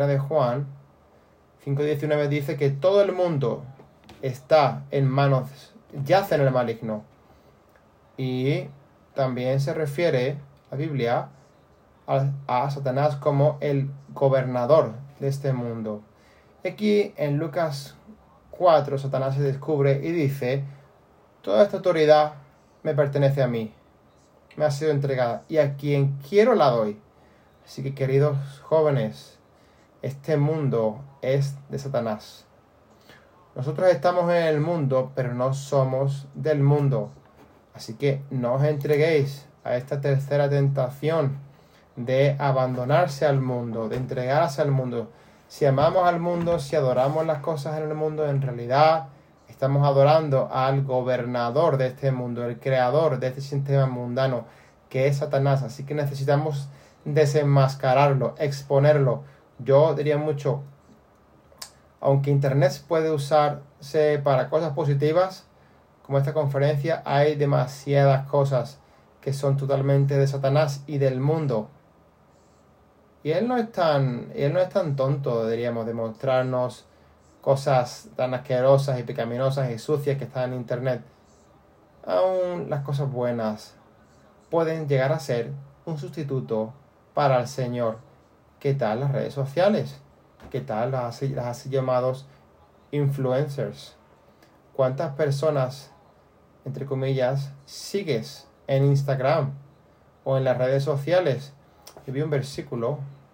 Speaker 1: 5:19 dice que todo el mundo está en manos, yace en el maligno. Y también se refiere la Biblia a Satanás como el gobernador de este mundo. Aquí en Lucas 4, Satanás se descubre y dice, toda esta autoridad me pertenece a mí, me ha sido entregada y a quien quiero la doy. Así que, queridos jóvenes, este mundo es de Satanás. Nosotros estamos en el mundo, pero no somos del mundo. Así que no os entreguéis a esta tercera tentación de abandonarse al mundo, de entregarse al mundo. Si amamos al mundo, si adoramos las cosas en el mundo, en realidad estamos adorando al gobernador de este mundo, el creador de este sistema mundano, que es Satanás. Así que necesitamos desenmascararlo, exponerlo. Yo diría mucho, aunque Internet puede usarse para cosas positivas, como esta conferencia, hay demasiadas cosas que son totalmente de Satanás y del mundo. Y él no es tan tonto, diríamos, de mostrarnos cosas tan asquerosas y pecaminosas y sucias que están en Internet. Aún las cosas buenas pueden llegar a ser un sustituto para el Señor. ¿Qué tal las redes sociales? ¿Qué tal las así llamados influencers? ¿Cuántas personas, entre comillas, sigues en Instagram o en las redes sociales? Yo vi un versículo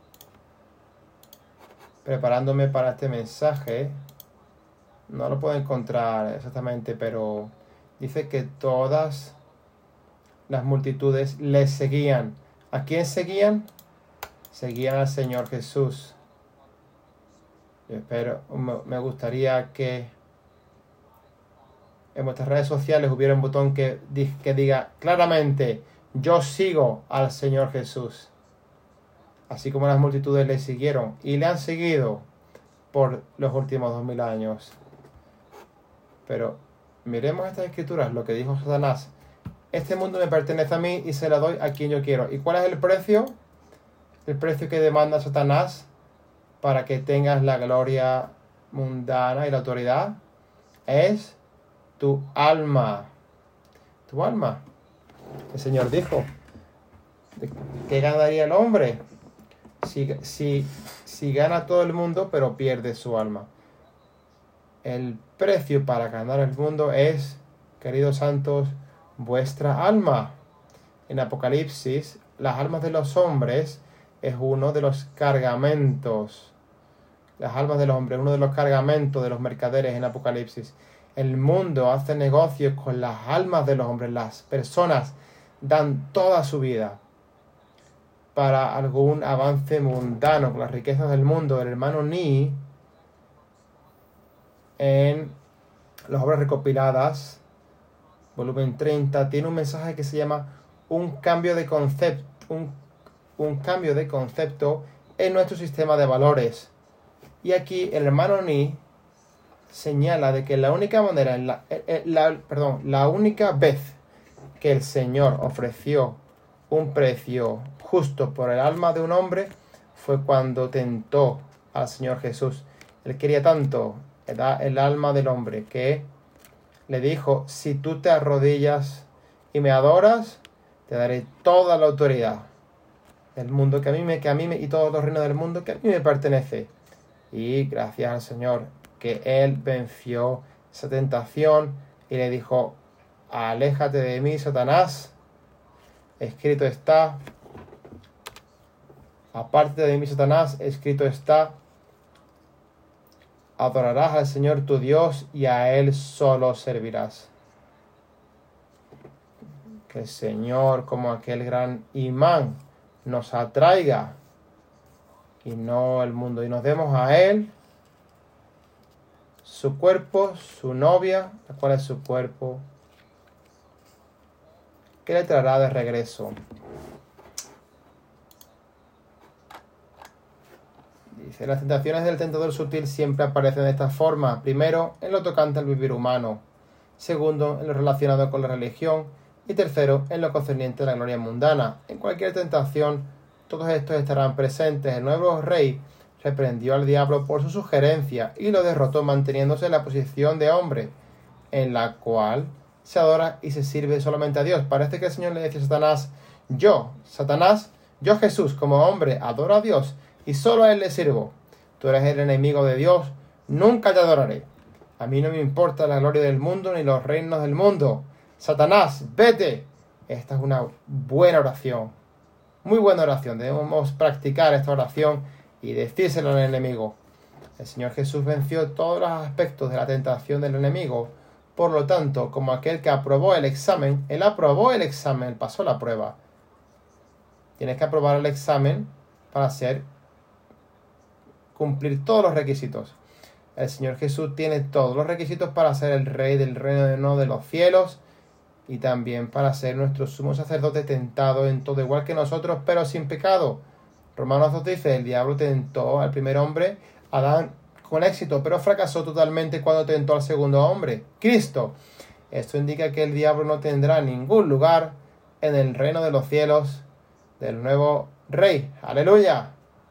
Speaker 1: preparándome para este mensaje. No lo puedo encontrar exactamente, pero dice que todas las multitudes le seguían. ¿A quién seguían? Seguían al Señor Jesús. Yo espero, me gustaría que en vuestras redes sociales hubiera un botón que diga claramente, yo sigo al Señor Jesús. Así como las multitudes le siguieron y le han seguido por los últimos 2000 años. Pero miremos estas escrituras, lo que dijo Satanás. Este mundo me pertenece a mí y se la doy a quien yo quiero. ¿Y cuál es el precio? El precio que demanda Satanás para que tengas la gloria mundana y la autoridad es tu alma. Tu alma. El Señor dijo, ¿qué ganaría el hombre si gana todo el mundo pero pierde su alma? El precio para ganar el mundo es, queridos santos, vuestra alma. En Apocalipsis, las almas de los hombres es uno de los cargamentos. Las almas del hombre, uno de los cargamentos de los mercaderes en Apocalipsis. El mundo hace negocios con las almas de los hombres. Las personas dan toda su vida para algún avance mundano con las riquezas del mundo. El hermano Ni, en las obras recopiladas, volumen 30, tiene un mensaje que se llama un cambio de concepto, un cambio de concepto en nuestro sistema de valores. Y aquí el hermano Ni señala de que la única manera, la única vez que el Señor ofreció un precio justo por el alma de un hombre fue cuando tentó al Señor Jesús. Él quería tanto el alma del hombre que le dijo, si tú te arrodillas y me adoras, te daré toda la autoridad del mundo que a mí me, y todos los reinos del mundo que a mí me pertenece. Y gracias al Señor que Él venció esa tentación y le dijo, aléjate de mí, Satanás, escrito está, aparte de mí, Satanás, escrito está, adorarás al Señor tu Dios y a Él solo servirás. Que el Señor, como aquel gran imán, nos atraiga y no el mundo, y nos demos a Él, su cuerpo, su novia, la cual es su cuerpo, que le traerá de regreso. Dice, las tentaciones del tentador sutil siempre aparecen de esta forma. Primero, en lo tocante al vivir humano. Segundo, en lo relacionado con la religión. Y tercero, en lo concerniente a la gloria mundana. En cualquier tentación, todos estos estarán presentes. El nuevo rey reprendió al diablo por su sugerencia y lo derrotó manteniéndose en la posición de hombre, en la cual se adora y se sirve solamente a Dios. Parece que el Señor le decía a Satanás, yo Jesús, como hombre, adoro a Dios y solo a Él le sirvo. Tú eres el enemigo de Dios, nunca te adoraré. A mí no me importa la gloria del mundo ni los reinos del mundo. Satanás, vete. Esta es una buena oración, muy buena oración. Debemos practicar esta oración y decírselo al enemigo. El Señor Jesús venció todos los aspectos de la tentación del enemigo. Por lo tanto, como aquel que aprobó el examen, Él aprobó el examen, pasó la prueba. Tienes que aprobar el examen para cumplir todos los requisitos. El Señor Jesús tiene todos los requisitos para ser el Rey del reino de los cielos y también para ser nuestro sumo sacerdote tentado en todo igual que nosotros, pero sin pecado. Romanos 2 dice, el diablo tentó al primer hombre, Adán, con éxito, pero fracasó totalmente cuando tentó al segundo hombre, Cristo. Esto indica que el diablo no tendrá ningún lugar en el reino de los cielos del nuevo Rey. ¡Aleluya!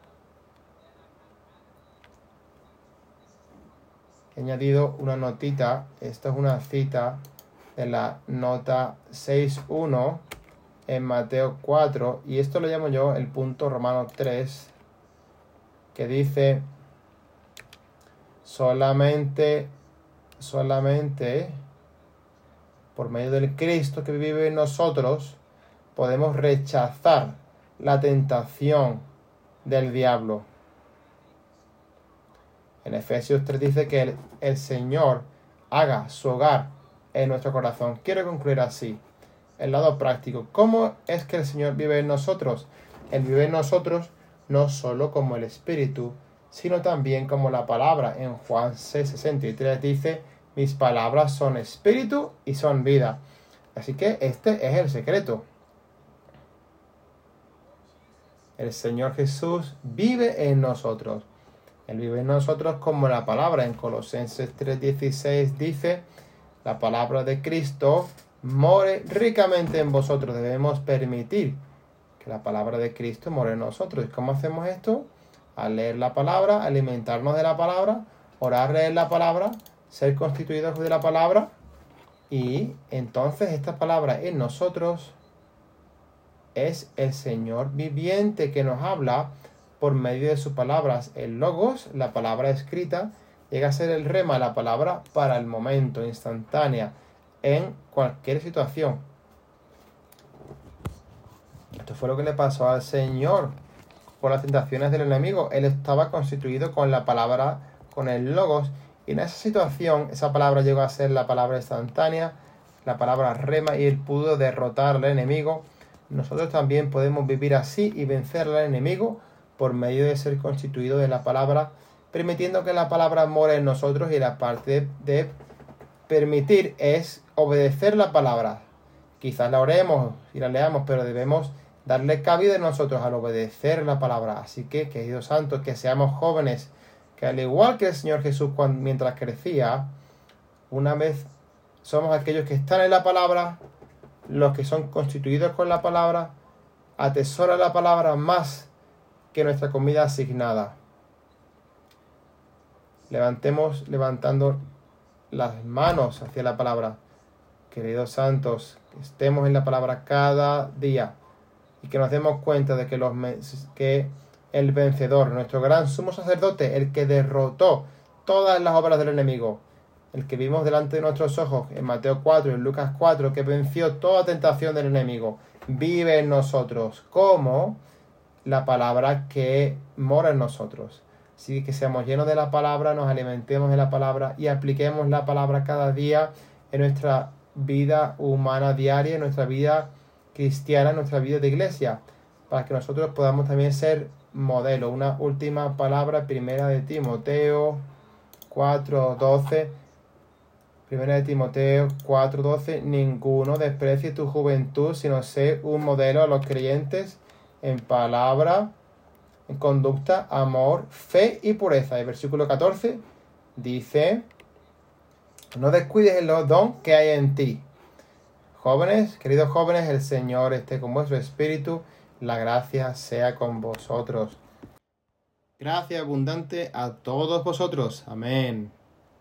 Speaker 1: He añadido una notita. Esta es una cita de la nota 6.1 en Mateo 4. Y esto lo llamo yo el punto Romanos 3, que dice, solamente por medio del Cristo que vive en nosotros podemos rechazar la tentación del diablo. En Efesios 3 dice que el Señor haga su hogar en nuestro corazón. Quiero concluir así. El lado práctico. ¿Cómo es que el Señor vive en nosotros? Él vive en nosotros no solo como el Espíritu, sino también como la palabra. En Juan 6:63 dice, mis palabras son espíritu y son vida. Así que este es el secreto. El Señor Jesús vive en nosotros. Él vive en nosotros como la palabra. En Colosenses 3:16 dice, la palabra de Cristo more ricamente en vosotros. Debemos permitir que la palabra de Cristo more en nosotros. ¿Y cómo hacemos esto? Al leer la palabra, alimentarnos de la palabra, orar, leer la palabra, ser constituidos de la palabra. Y entonces esta palabra en nosotros es el Señor viviente que nos habla por medio de sus palabras. El logos, la palabra escrita, llega a ser el rema, la palabra para el momento, instantánea, en cualquier situación. Esto fue lo que le pasó al Señor por las tentaciones del enemigo. Él estaba constituido con la palabra, con el logos, y en esa situación, esa palabra llegó a ser la palabra instantánea, la palabra rema, y él pudo derrotar al enemigo. Nosotros también podemos vivir así y vencer al enemigo por medio de ser constituido de la palabra, permitiendo que la palabra more en nosotros, y la parte de permitir es obedecer la palabra. Quizás la oremos y la leamos, pero debemos darle cabida en nosotros al obedecer la palabra. Así que, queridos santos, que seamos jóvenes, que al igual que el Señor Jesús mientras crecía, una vez somos aquellos que están en la palabra, los que son constituidos con la palabra, atesoran la palabra más que nuestra comida asignada. Levantando las manos hacia la palabra. queridos santos, que estemos en la palabra cada día y que nos demos cuenta de que el vencedor, nuestro gran sumo sacerdote, el que derrotó todas las obras del enemigo, el que vimos delante de nuestros ojos en Mateo 4 y en Lucas 4, que venció toda tentación del enemigo, vive en nosotros como la palabra que mora en nosotros. Así que seamos llenos de la palabra, nos alimentemos de la palabra y apliquemos la palabra cada día en nuestra vida humana diaria, en nuestra vida cristiana, en nuestra vida de iglesia, para que nosotros podamos también ser modelo. Una última palabra, primera de Timoteo 4:12. Primera de Timoteo 4:12. Ninguno desprecie tu juventud, sino sé un modelo a los creyentes en palabra, en conducta, amor, fe y pureza. El versículo 14 dice: no descuides el don que hay en ti. Jóvenes, queridos jóvenes, el Señor esté con vuestro espíritu, la gracia sea con vosotros. Gracia abundante a todos vosotros. Amén.